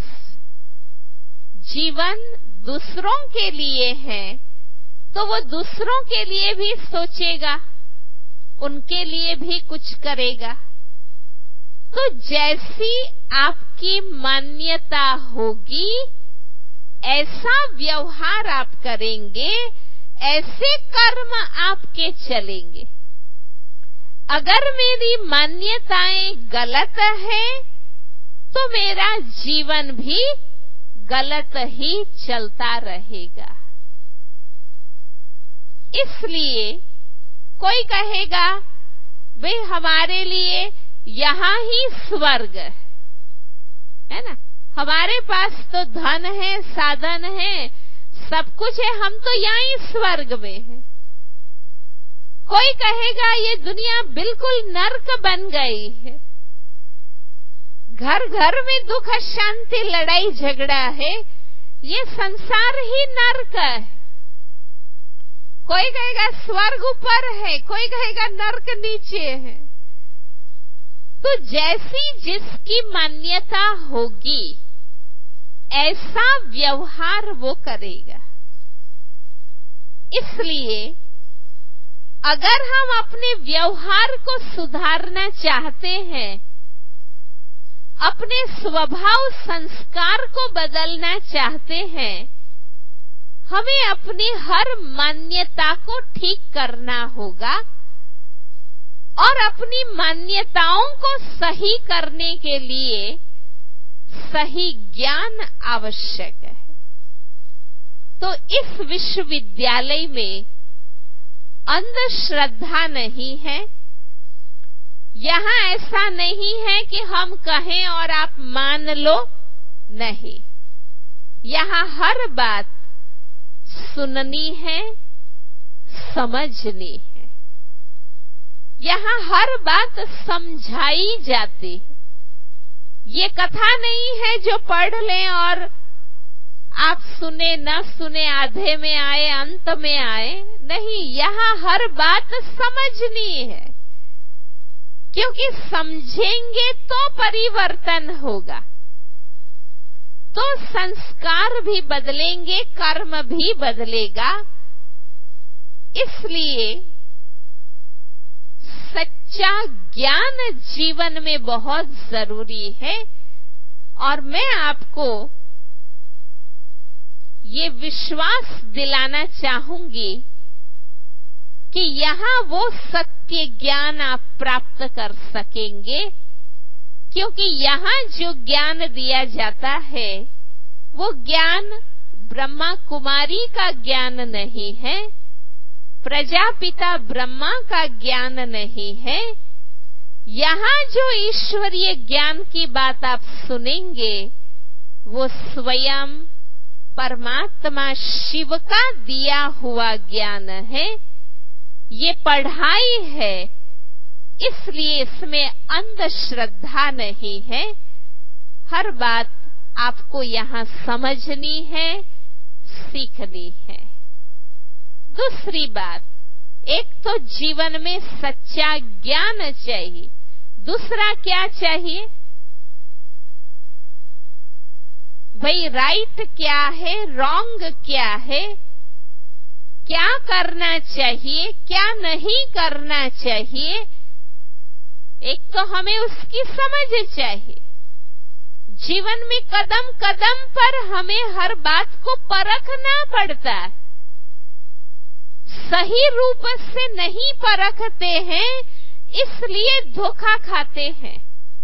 जीवन दूसरों के लिए है, तो वो दूसरों के लिए भी सोचेगा, उनके लिए भी कुछ करेगा। तो जैसी आपकी मान्यता होगी, ऐसा व्यवहार आप करेंगे, ऐसे कर्म आपके चलेंगे। अगर मेरी मान्यताएं गलत हैं, तो मेरा जीवन भी गलत ही चलता रहेगा। इसलिए कोई कहेगा भाई हमारे लिए यहां ही स्वर्ग है ना, हमारे पास तो धन है, साधन है, सब कुछ है, हम तो यहीं स्वर्ग में हैं। कोई कहेगा ये दुनिया बिल्कुल नर्क बन गई है, घर घर में दुख शांति लड़ाई झगड़ा है, ये संसार ही नर्क है। कोई कहेगा स्वर्ग ऊपर है, कोई कहेगा नर्क नीचे है। तो जैसी जिसकी मान्यता होगी, ऐसा व्यवहार वो करेगा। इसलिए अगर हम अपने व्यवहार को सुधारना चाहते हैं, अपने स्वभाव संस्कार को बदलना चाहते हैं, हमें अपनी हर मान्यता को ठीक करना होगा और अपनी मान्यताओं को सही करने के लिए सही ज्ञान आवश्यक है। तो इस विश्वविद्यालय में अंधश्रद्धा नहीं है। यहां ऐसा नहीं है कि हम कहें और आप मान लो, नहीं। यहां हर बात सुननी है, समझनी है। यहां हर बात समझाई जाती है। ये कथा नहीं है जो पढ़ लें और आप सुने न सुने, आधे में आए अंत में आए, नहीं। यहां हर बात समझनी है, क्योंकि समझेंगे तो परिवर्तन होगा, तो संस्कार भी बदलेंगे, कर्म भी बदलेगा। इसलिए सच्चा ज्ञान जीवन में बहुत जरूरी है। और मैं आपको ये विश्वास दिलाना चाहूंगी कि यहां वो सत्य ज्ञान आप प्राप्त कर सकेंगे, क्योंकि यहां जो ज्ञान दिया जाता है वो ज्ञान ब्रह्मा कुमारी का ज्ञान नहीं है, प्रजापिता ब्रह्मा का ज्ञान नहीं है। यहां जो ईश्वरीय ज्ञान की बात आप सुनेंगे वो स्वयं परमात्मा शिव का दिया हुआ ज्ञान है। ये पढ़ाई है, इसलिए इसमें अंधश्रद्धा नहीं है। हर बात आपको यहां समझनी है, सीखनी है। दूसरी बात, एक तो जीवन में सच्चा ज्ञान चाहिए, दूसरा क्या चाहिए? भाई राइट क्या है, रॉन्ग क्या है, क्या करना चाहिए, क्या नहीं करना चाहिए, एक तो हमें उसकी समझ चाहिए। जीवन में कदम कदम पर हमें हर बात को परखना पड़ता है। सही रूप से नहीं परखते हैं, इसलिए धोखा खाते हैं,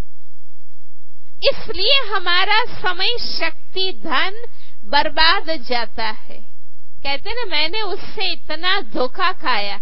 इसलिए हमारा समय, शक्ति, धन बर्बाद जाता है। कहते ना, मैंने उससे इतना धोखा खाया,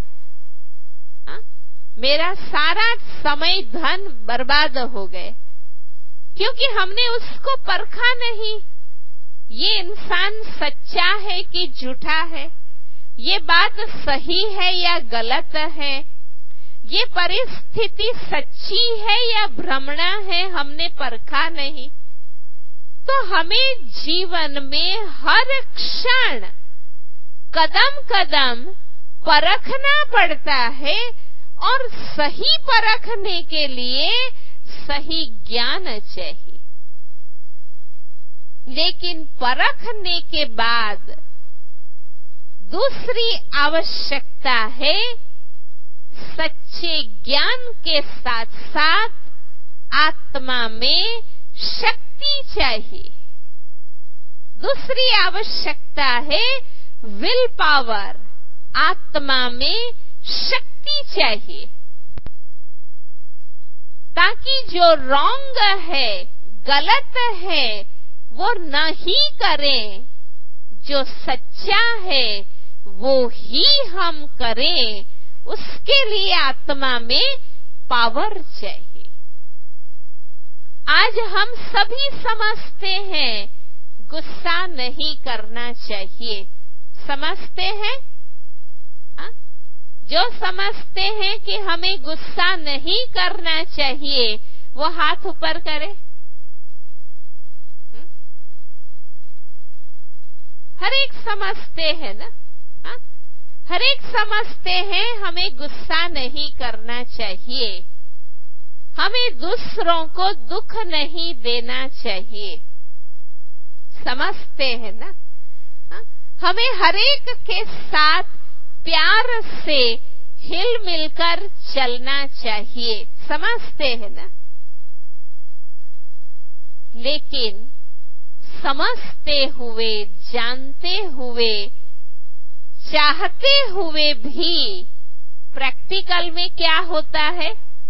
मेरा सारा समय, धन बर्बाद हो गए, क्योंकि हमने उसको परखा नहीं। ये इंसान सच्चा है कि झूठा है, ये बात सही है या गलत है, ये परिस्थिति सच्ची है या भ्रमणा है, हमने परखा नहीं। तो हमें जीवन में हर क्षण कदम कदम परखना पड़ता है, और सही परखने के लिए सही ज्ञान चाहिए। लेकिन परखने के बाद दूसरी आवश्यकता है, सच्चे ज्ञान के साथ साथ आत्मा में शक्ति चाहिए। दूसरी आवश्यकता है विल पावर, आत्मा में शक्ति चाहिए, ताकि जो रॉन्ग है, गलत है, वो नहीं करें, जो सच्चा है वो ही हम करें। उसके लिए आत्मा में पावर चाहिए। आज हम सभी समझते हैं गुस्सा नहीं करना चाहिए, समझते हैं? जो समझते हैं कि हमें गुस्सा नहीं करना चाहिए वो हाथ ऊपर करे। हर एक समझते हैं ना, हर एक समझते हैं हमें गुस्सा नहीं करना चाहिए, हमें दूसरों को दुख नहीं देना चाहिए, समझते हैं ना। हमें हर एक के साथ प्यार से हिल मिलकर चलना चाहिए, समझते हैं ना। लेकिन समझते हुए, जानते हुए, चाहते हुए भी प्रैक्टिकल में क्या होता है?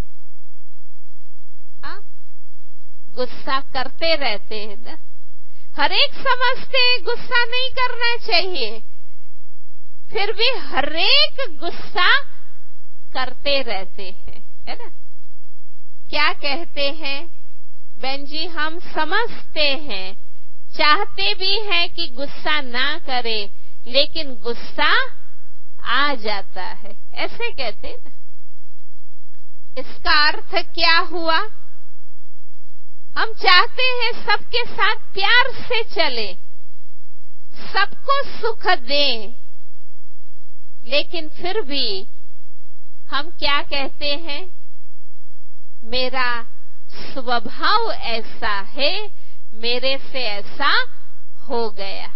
गुस्सा करते रहते हैं ना। हर एक समझते हैं गुस्सा नहीं करना चाहिए, फिर भी हर एक गुस्सा करते रहते हैं, है ना। क्या कहते हैं? बहन जी, हम समझते हैं, चाहते भी हैं कि गुस्सा ना करे, लेकिन गुस्सा आ जाता है, ऐसे कहते हैं ना। इसका अर्थ क्या हुआ? हम चाहते हैं सबके साथ प्यार से चले, सबको सुख दें, लेकिन फिर भी हम क्या कहते हैं? मेरा स्वभाव ऐसा है, मेरे से ऐसा हो गया।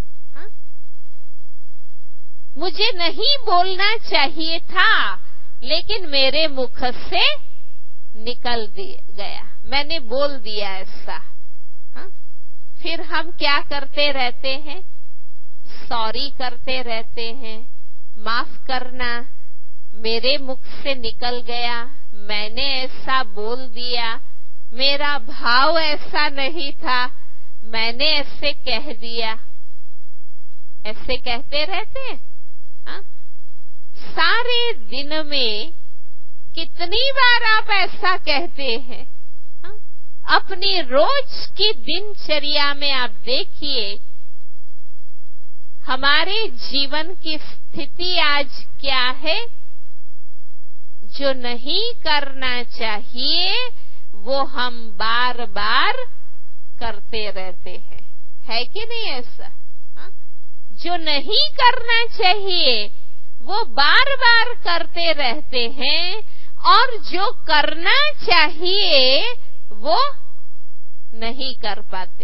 मुझे नहीं बोलना चाहिए था, लेकिन मेरे मुख से निकल गया, मैंने बोल दिया ऐसा। फिर हम क्या करते रहते हैं? सॉरी करते रहते हैं, माफ करना, मेरे मुख से निकल गया, मैंने ऐसा बोल दिया, मेरा भाव ऐसा नहीं था, मैंने ऐसे कह दिया, ऐसे कहते रहते हैं। सारे दिन में कितनी बार आप ऐसा कहते हैं? अपनी रोज की दिनचर्या में आप देखिए, हमारे जीवन की स्थिति आज क्या है? जो नहीं करना चाहिए वो हम बार बार करते रहते हैं, है कि नहीं ऐसा? जो नहीं करना चाहिए वो बार बार करते रहते हैं, और जो करना चाहिए वो नहीं कर पाते,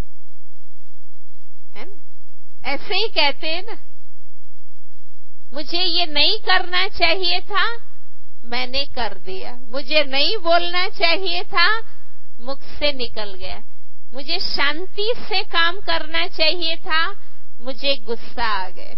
है ना। ऐसे ही कहते हैं ना, मुझे ये नहीं करना चाहिए था, मैंने कर दिया, मुझे नहीं बोलना चाहिए था, मुख से निकल गया, मुझे शांति से काम करना चाहिए था, मुझे गुस्सा आ गया।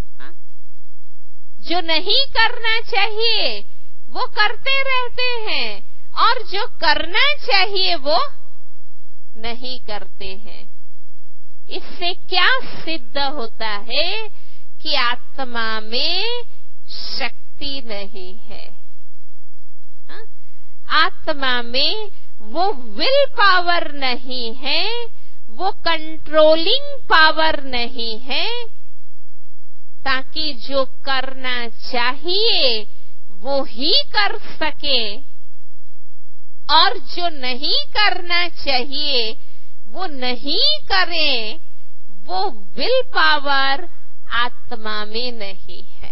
जो नहीं करना चाहिए वो करते रहते हैं, और जो करना चाहिए वो नहीं करते हैं। इससे क्या सिद्ध होता है? कि आत्मा में शक्ति नहीं है। आत्मा में वो विल पावर नहीं है, वो कंट्रोलिंग पावर नहीं है, ताकि जो करना चाहिए वो ही कर सके, और जो नहीं करना चाहिए वो नहीं करे। वो विल पावर आत्मा में नहीं है।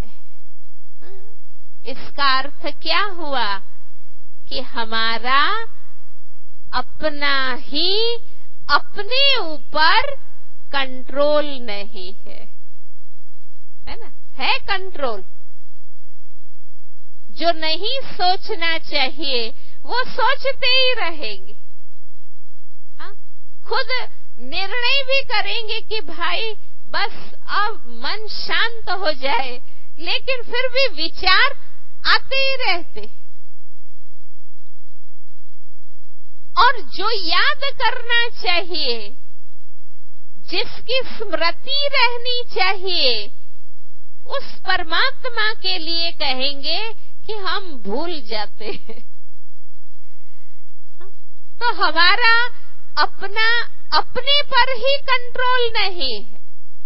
इसका अर्थ क्या हुआ? कि हमारा अपना ही अपने ऊपर कंट्रोल नहीं है, है ना। है कंट्रोल। जो नहीं सोचना चाहिए वो सोचते ही रहेंगे। खुद निर्णय भी करेंगे कि भाई बस अब मन शांत हो जाए, लेकिन फिर भी विचार आते ही रहते। और जो याद करना चाहिए, जिसकी स्मृति रहनी चाहिए, उस परमात्मा के लिए कहेंगे कि हम भूल जाते हैं। तो हमारा अपना अपने पर ही कंट्रोल नहीं है।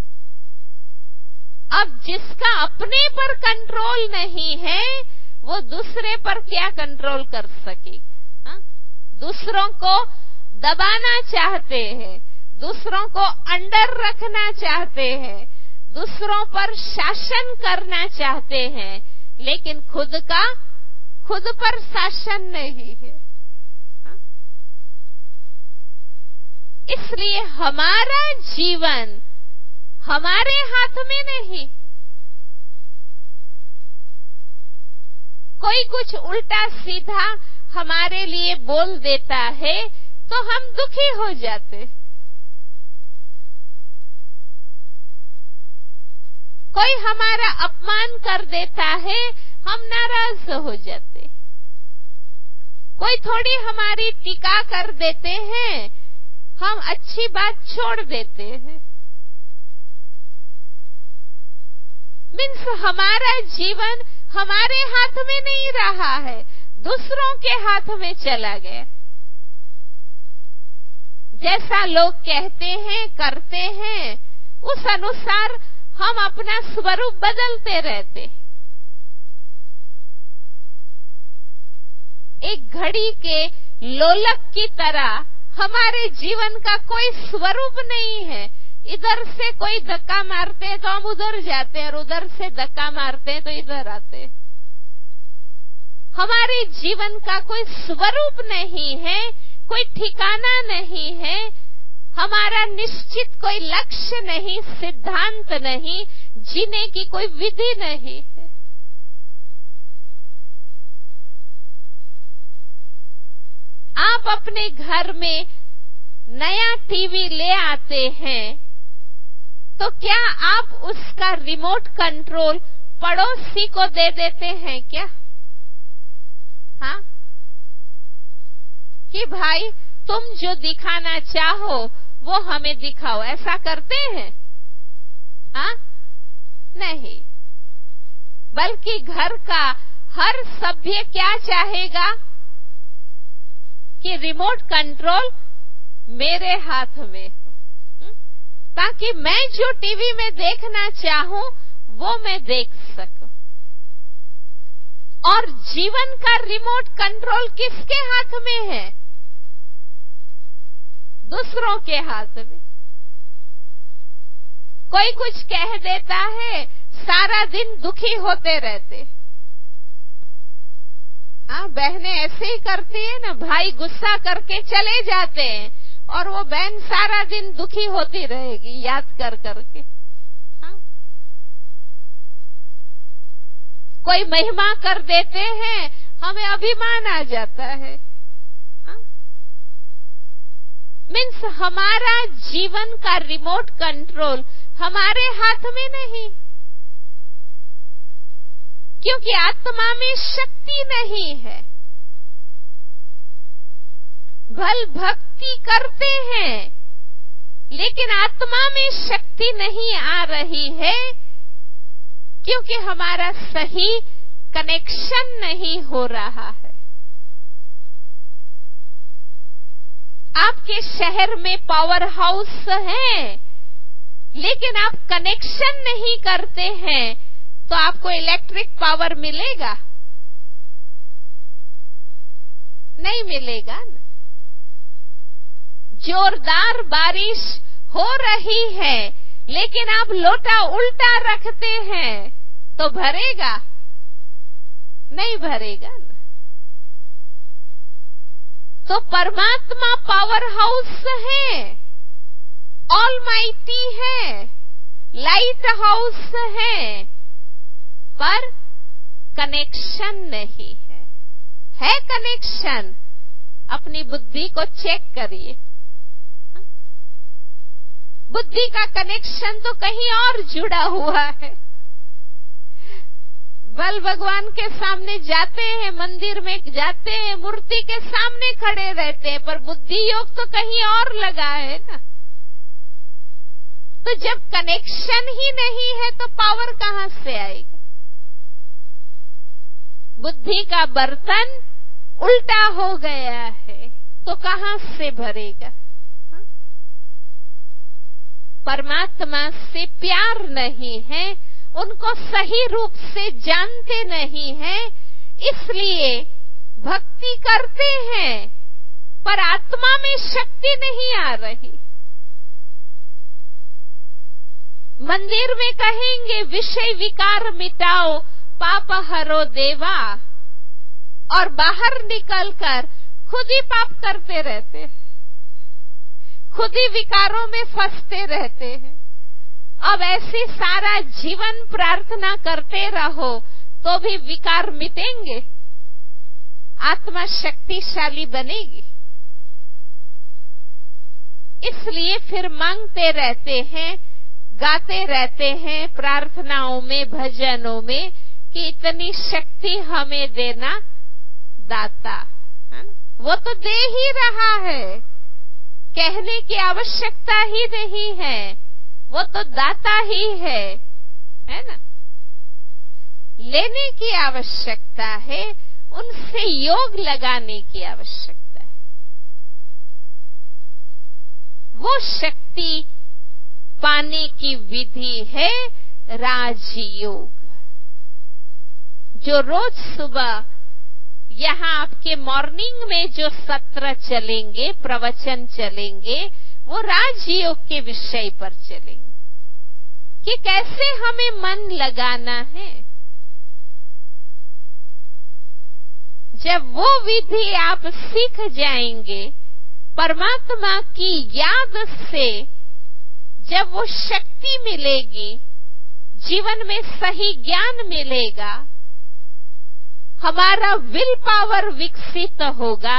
अब जिसका अपने पर कंट्रोल नहीं है वो दूसरे पर क्या कंट्रोल कर सकेगा? दूसरों को दबाना चाहते हैं, दूसरों को अंडर रखना चाहते हैं, दूसरों पर शासन करना चाहते हैं, लेकिन खुद पर शासन नहीं है। इसलिए हमारा जीवन हमारे हाथ में नहीं। कोई कुछ उल्टा सीधा हमारे लिए बोल देता है तो हम दुखी हो जाते। कोई हमारा अपमान कर देता है, हम नाराज हो जाते। कोई थोड़ी हमारी टीका कर देते हैं, हम अच्छी बात छोड़ देते हैं। मीन्स हमारा जीवन हमारे हाथ में नहीं रहा है, दूसरों के हाथ में चला गया। जैसा लोग कहते हैं, करते हैं, उस अनुसार हम अपना स्वरूप बदलते रहते। एक घड़ी के लोलक की तरह हमारे जीवन का कोई स्वरूप नहीं है। इधर से कोई धक्का मारते हैं तो हम उधर जाते हैं, और उधर से धक्का मारते हैं तो इधर आते हैं। हमारे जीवन का कोई स्वरूप नहीं है, कोई ठिकाना नहीं है, हमारा निश्चित कोई लक्ष्य नहीं, सिद्धांत नहीं, जीने की कोई विधि नहीं है। आप अपने घर में नया टीवी ले आते हैं तो क्या आप उसका रिमोट कंट्रोल पड़ोसी को दे देते हैं क्या? हाँ, कि भाई तुम जो दिखाना चाहो वो हमें दिखाओ, ऐसा करते हैं? हाँ, नहीं। बल्कि घर का हर सभ्य क्या चाहेगा कि रिमोट कंट्रोल मेरे हाथ में हो, ताकि मैं जो टीवी में देखना चाहूं वो मैं देख सकूं। और जीवन का रिमोट कंट्रोल किसके हाथ में है? दूसरों के हाथ में। कोई कुछ कह देता है, सारा दिन दुखी होते रहते। हाँ, बहनें ऐसे ही करती है ना, भाई गुस्सा करके चले जाते हैं और वो बहन सारा दिन दुखी होती रहेगी याद कर करके। हाँ? कोई महिमा कर देते हैं, हमें अभिमान आ जाता है। हाँ? मीन्स हमारा जीवन का रिमोट कंट्रोल हमारे हाथ में नहीं, क्योंकि आत्मा में शक्ति नहीं है। भल भक्ति करते हैं, लेकिन आत्मा में शक्ति नहीं आ रही है, क्योंकि हमारा सही कनेक्शन नहीं हो रहा है। आपके शहर में पावर हाउस है, लेकिन आप कनेक्शन नहीं करते हैं, तो आपको इलेक्ट्रिक पावर मिलेगा? नहीं मिलेगा ना। जोरदार बारिश हो रही है, लेकिन आप लोटा उल्टा रखते हैं, तो भरेगा? नहीं भरेगा ना। तो परमात्मा पावर हाउस है, ऑलमाइटी है, लाइट हाउस है, पर कनेक्शन नहीं है। है कनेक्शन? अपनी बुद्धि को चेक करिए। बुद्धि का कनेक्शन तो कहीं और जुड़ा हुआ है। बल भगवान के सामने जाते हैं, मंदिर में जाते हैं, मूर्ति के सामने खड़े रहते हैं, पर बुद्धि योग तो कहीं और लगा है ना। तो जब कनेक्शन ही नहीं है तो पावर कहां से आएगा? बुद्धि का बर्तन उल्टा हो गया है, तो कहां से भरेगा? परमात्मा से प्यार नहीं है, उनको सही रूप से जानते नहीं हैं, इसलिए भक्ति करते हैं, पर आत्मा में शक्ति नहीं आ रही। मंदिर में कहेंगे विषय विकार मिटाओ, पाप हरो देवा, और बाहर निकलकर खुद ही पाप करते रहते हैं, खुद ही विकारों में फंसते रहते हैं। अब ऐसे सारा जीवन प्रार्थना करते रहो तो भी विकार मिटेंगे? आत्मा शक्तिशाली बनेगी? इसलिए फिर मांगते रहते हैं, गाते रहते हैं प्रार्थनाओं में, भजनों में कि इतनी शक्ति हमें देना दाता, है ना? वो तो दे ही रहा है, कहने की आवश्यकता ही नहीं है, वो तो दाता ही है ना? लेने की आवश्यकता है, उनसे योग लगाने की आवश्यकता है। वो शक्ति पाने की विधि है राजयोग, जो रोज सुबह यहाँ आपके मॉर्निंग में जो सत्र चलेंगे, प्रवचन चलेंगे, वो राजयोग के विषय पर चलेंगे कि कैसे हमें मन लगाना है। जब वो विधि आप सीख जाएंगे, परमात्मा की याद से जब वो शक्ति मिलेगी, जीवन में सही ज्ञान मिलेगा, हमारा विल पावर विकसित होगा,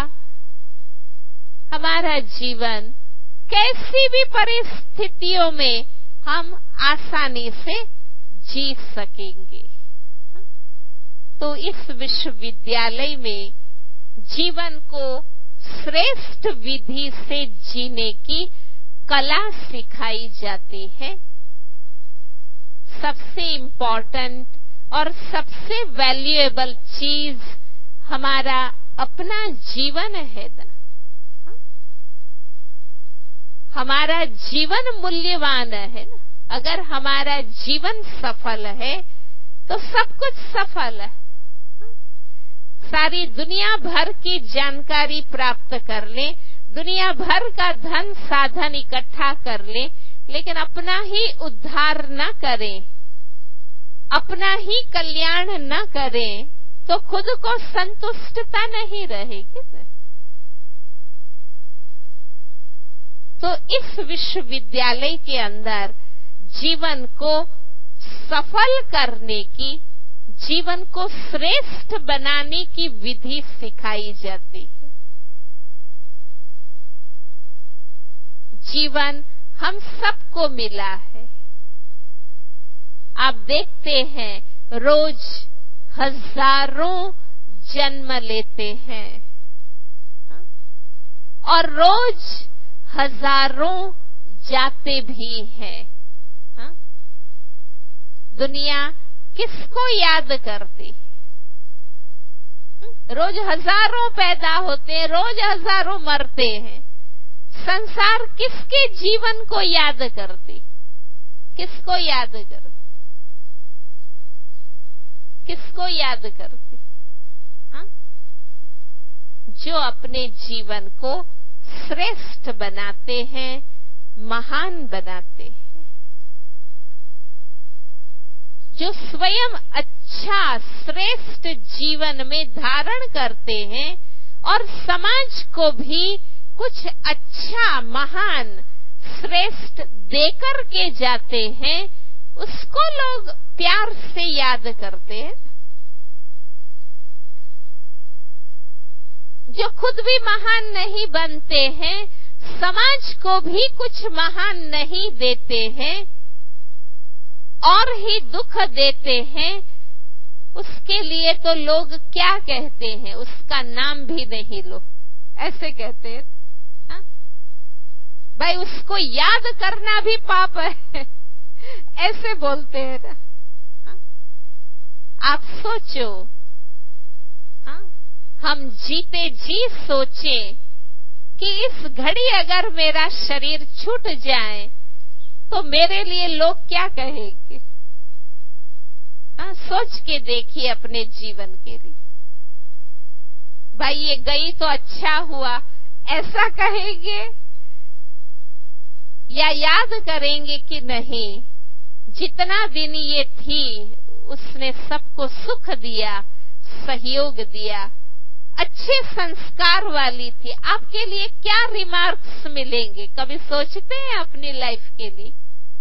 हमारा जीवन कैसी भी परिस्थितियों में हम आसानी से जी सकेंगे। तो इस विश्वविद्यालय में जीवन को श्रेष्ठ विधि से जीने की कला सिखाई जाती है। सबसे इम्पोर्टेंट और सबसे वैल्यूएबल चीज हमारा अपना जीवन है ना। हमारा जीवन मूल्यवान है ना। अगर हमारा जीवन सफल है तो सब कुछ सफल है। सारी दुनिया भर की जानकारी प्राप्त कर ले, दुनिया भर का धन साधन इकट्ठा कर ले, लेकिन अपना ही उद्धार न करें, अपना ही कल्याण न करें, तो खुद को संतुष्टता नहीं रहेगी। तो इस विश्वविद्यालय के अंदर जीवन को सफल करने की, जीवन को श्रेष्ठ बनाने की विधि सिखाई जाती है। जीवन हम सबको मिला है। आप देखते हैं रोज हजारों जन्म लेते हैं और रोज हजारों जाते भी हैं। दुनिया किसको याद करती? रोज हजारों पैदा होते हैं, रोज हजारों मरते हैं। संसार किसके जीवन को याद करती? किसको याद करती? किसको याद करती? जो अपने जीवन को श्रेष्ठ बनाते हैं, महान बनाते हैं, जो स्वयं अच्छा श्रेष्ठ जीवन में धारण करते हैं और समाज को भी कुछ अच्छा महान श्रेष्ठ देकर के जाते हैं, उसको लोग प्यार से याद करते हैं। जो खुद भी महान नहीं बनते हैं, समाज को भी कुछ महान नहीं देते हैं और ही दुख देते हैं, उसके लिए तो लोग क्या कहते हैं, उसका नाम भी नहीं लो, ऐसे कहते हैं। हा? भाई उसको याद करना भी पाप है, ऐसे बोलते हैं ना। आप सोचो, हम जीते जी सोचें कि इस घड़ी अगर मेरा शरीर छूट जाए तो मेरे लिए लोग क्या कहेंगे? सोच के देखिए अपने जीवन के लिए। भाई ये गई तो अच्छा हुआ, ऐसा कहेंगे या याद करेंगे कि नहीं, जितना दिन ये थी उसने सबको सुख दिया, सहयोग दिया, अच्छे संस्कार वाली थी। आपके लिए क्या रिमार्क्स मिलेंगे? कभी सोचते हैं अपनी लाइफ के लिए?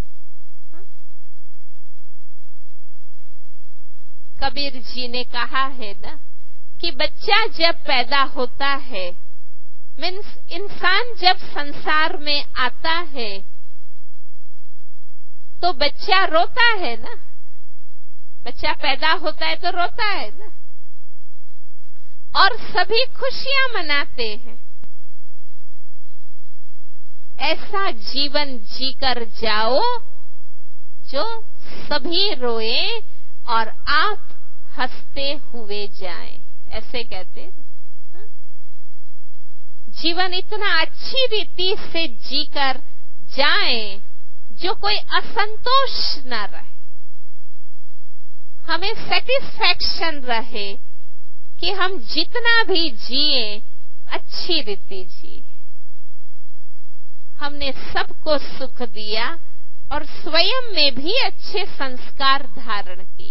कबीर जी ने कहा है ना कि बच्चा जब पैदा होता है, मीन्स इंसान जब संसार में आता है तो बच्चा रोता है ना, बच्चा पैदा होता है तो रोता है ना, और सभी खुशियां मनाते हैं। ऐसा जीवन जीकर जाओ जो सभी रोए और आप हंसते हुए जाएं, ऐसे कहते हैं। जीवन इतना अच्छी रीति से जीकर जाएं जो कोई असंतोष न रहे, हमें सेटिस्फैक्शन रहे कि हम जितना भी जिए अच्छी रीति जिए। हमने सबको सुख दिया और स्वयं में भी अच्छे संस्कार धारण किए,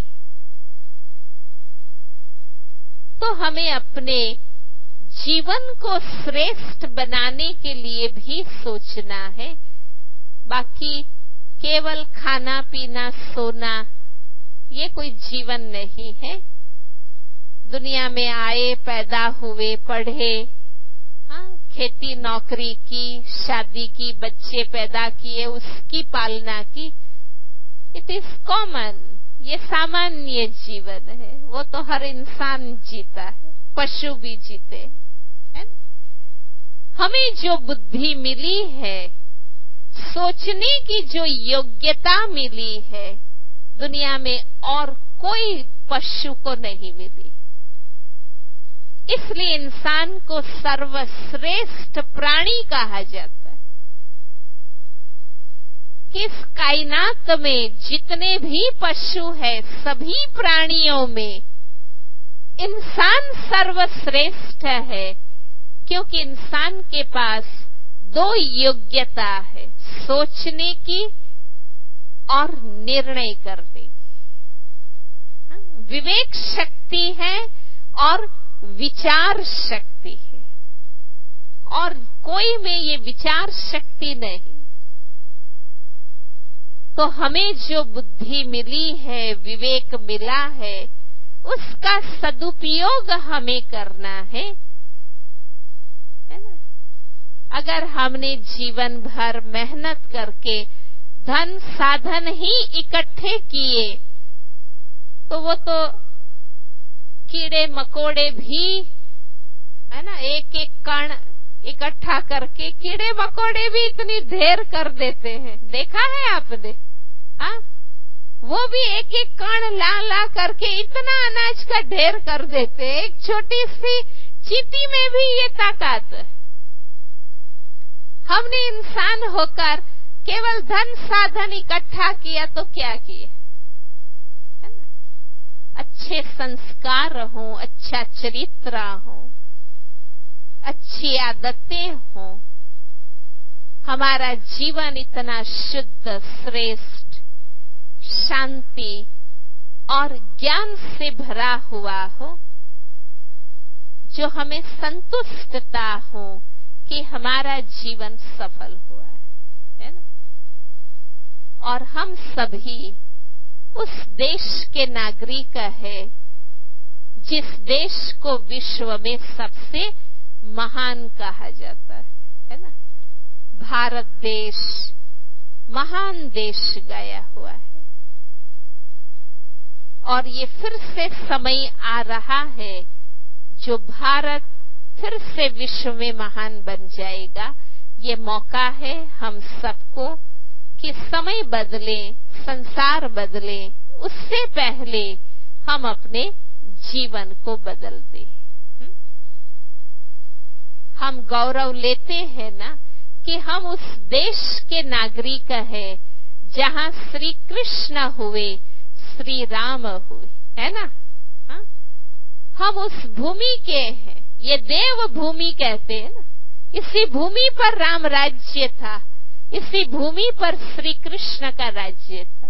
तो हमें अपने जीवन को श्रेष्ठ बनाने के लिए भी सोचना है। बाकी केवल खाना पीना सोना ये कोई जीवन नहीं है। दुनिया में आए, पैदा हुए, पढ़े, खेती नौकरी की, शादी की, बच्चे पैदा किए, उसकी पालना की, इट इज कॉमन, ये सामान्य जीवन है। वो तो हर इंसान जीता है, पशु भी जीते हैं। हमें जो बुद्धि मिली है, सोचने की जो योग्यता मिली है, दुनिया में और कोई पशु को नहीं मिली। इसलिए इंसान को सर्वश्रेष्ठ प्राणी कहा जाता है। कि इस कायनात में जितने भी पशु हैं, सभी प्राणियों में इंसान सर्वश्रेष्ठ है, क्योंकि इंसान के पास दो योग्यता है, सोचने की और निर्णय करने की। विवेक शक्ति है और विचार शक्ति है, और कोई में ये विचार शक्ति नहीं। तो हमें जो बुद्धि मिली है, विवेक मिला है, उसका सदुपयोग हमें करना है ना। अगर हमने जीवन भर मेहनत करके धन साधन ही इकट्ठे किए, तो वो तो कीड़े मकोड़े भी है ना, एक एक कण इकट्ठा करके कीड़े मकोड़े भी इतनी ढेर कर देते हैं, देखा है आपने? हाँ, वो भी एक एक कण ला ला करके इतना अनाज का ढेर कर देते हैं। एक छोटी सी चींटी में भी ये ताकत है। हमने इंसान होकर केवल धन साधन इकट्ठा किया तो क्या किया, है ना? अच्छे संस्कार हो, अच्छा चरित्र हो, अच्छी आदतें हो, हमारा जीवन इतना शुद्ध, श्रेष्ठ, शांति और ज्ञान से भरा हुआ हो, जो हमें संतुष्टता हो कि हमारा जीवन सफल हुआ है ना। और हम सभी उस देश के नागरिक है जिस देश को विश्व में सबसे महान कहा जाता है ना। भारत देश महान देश गया हुआ है, और ये फिर से समय आ रहा है जो भारत फिर से विश्व में महान बन जाएगा। ये मौका है हम सबको कि समय बदले, संसार बदले, उससे पहले हम अपने जीवन को बदल दें। हम गौरव लेते हैं ना कि हम उस देश के नागरिक हैं जहां श्री कृष्ण हुए, श्री राम हुए, है ना। हा? हम उस भूमि के हैं, ये देव भूमि कहते हैं ना। इसी भूमि पर राम राज्य था, इसी भूमि पर श्री कृष्ण का राज्य था।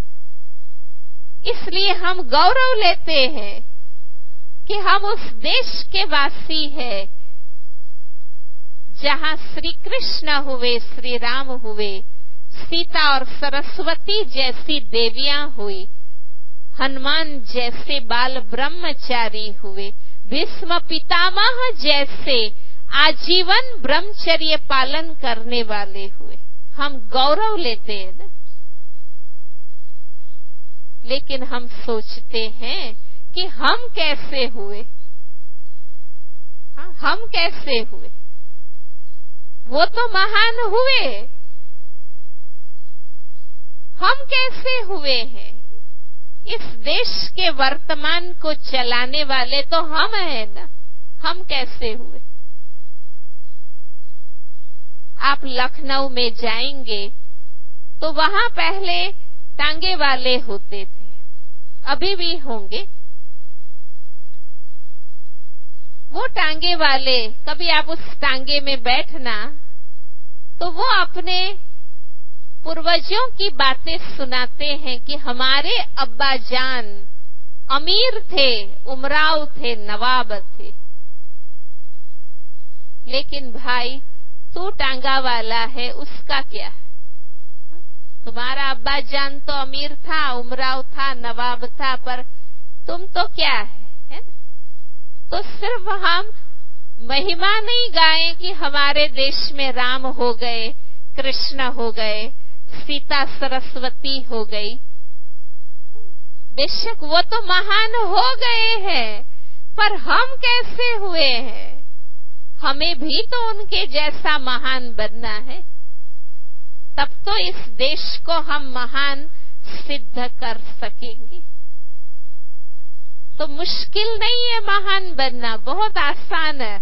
इसलिए हम गौरव लेते हैं कि हम उस देश के वासी हैं जहां श्री कृष्ण हुए, श्री राम हुए, सीता और सरस्वती जैसी देवियां हुई, हनुमान जैसे बाल ब्रह्मचारी हुए, भीष्म पितामह जैसे आजीवन ब्रह्मचर्य पालन करने वाले हुए। हम गौरव लेते हैं ना, लेकिन हम सोचते हैं कि हम कैसे हुए। हाँ, हम कैसे हुए? वो तो महान हुए, हम कैसे हुए हैं? इस देश के वर्तमान को चलाने वाले तो हम हैं ना, हम कैसे हुए? आप लखनऊ में जाएंगे तो वहां पहले टांगे वाले होते थे, अभी भी होंगे। वो टांगे वाले, कभी आप उस टांगे में बैठना तो वो अपने पूर्वजों की बातें सुनाते हैं कि हमारे अब्बा जान अमीर थे, उमराव थे, नवाब थे। लेकिन भाई, तू टांगा वाला है, उसका क्या? तुम्हारा अब्बा जान तो अमीर था, उमराव था, नवाब था, पर तुम तो क्या है ना? तो सिर्फ हम महिमा नहीं गाएं कि हमारे देश में राम हो गए, कृष्ण हो गए, सीता सरस्वती हो गई। बेशक वो तो महान हो गए हैं, पर हम कैसे हुए हैं? हमें भी तो उनके जैसा महान बनना है, तब तो इस देश को हम महान सिद्ध कर सकेंगे। तो मुश्किल नहीं है महान बनना, बहुत आसान है।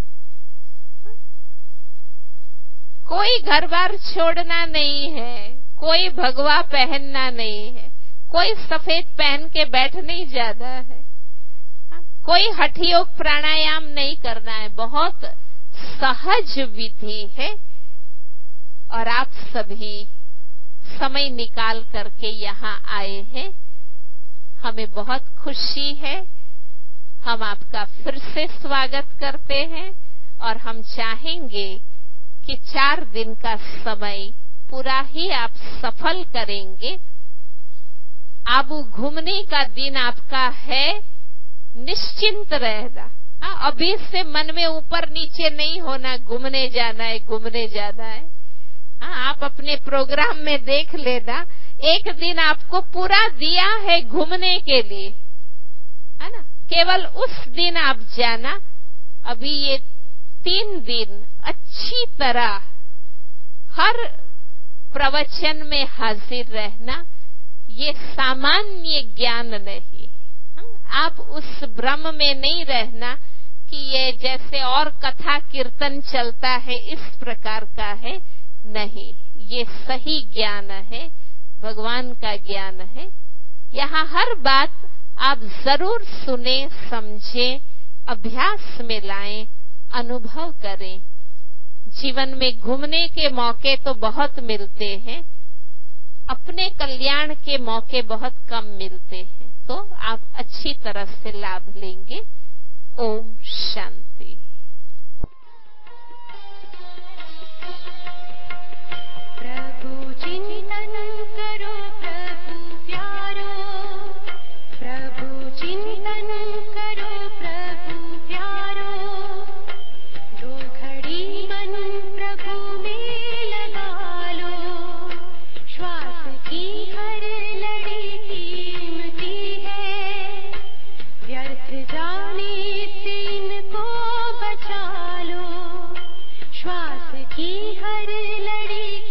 कोई घर बार छोड़ना नहीं है, कोई भगवा पहनना नहीं है, कोई सफेद पहन के बैठ नहीं जाना है, कोई हठ योग प्राणायाम नहीं करना है, बहुत सहज विधि है। और आप सभी समय निकाल करके यहाँ आए हैं, हमें बहुत खुशी है। हम आपका फिर से स्वागत करते हैं और हम चाहेंगे कि 4 दिन का समय पूरा ही आप सफल करेंगे। आबू घूमने का दिन आपका है, निश्चिंत रहना। अभी से मन में ऊपर नीचे नहीं होना, घूमने जाना है, घूमने जाना है। आप अपने प्रोग्राम में देख लेना, एक दिन आपको पूरा दिया है घूमने के लिए, है ना? केवल उस दिन आप जाना। अभी ये 3 दिन अच्छी तरह हर प्रवचन में हाजिर रहना। ये सामान्य ज्ञान नहीं, आप उस भ्रम में नहीं रहना कि ये जैसे और कथा कीर्तन चलता है इस प्रकार का है। नहीं, ये सही ज्ञान है, भगवान का ज्ञान है। यहाँ हर बात आप जरूर सुने, समझें, अभ्यास में लाएं, अनुभव करें। जीवन में घूमने के मौके तो बहुत मिलते हैं, अपने कल्याण के मौके बहुत कम मिलते हैं, तो आप अच्छी तरह से लाभ लेंगे। ओम शांति। प्रभु चिंतन करो प्रभु प्यारो, प्रभु चिंतन करो प्रभु प्यारो। 2 घड़ी मन प्रभु में लगा लो, श्वास की हर लड़ी कीमती है, व्यर्थ जाने से इनको बचा लो, श्वास की हर लड़ी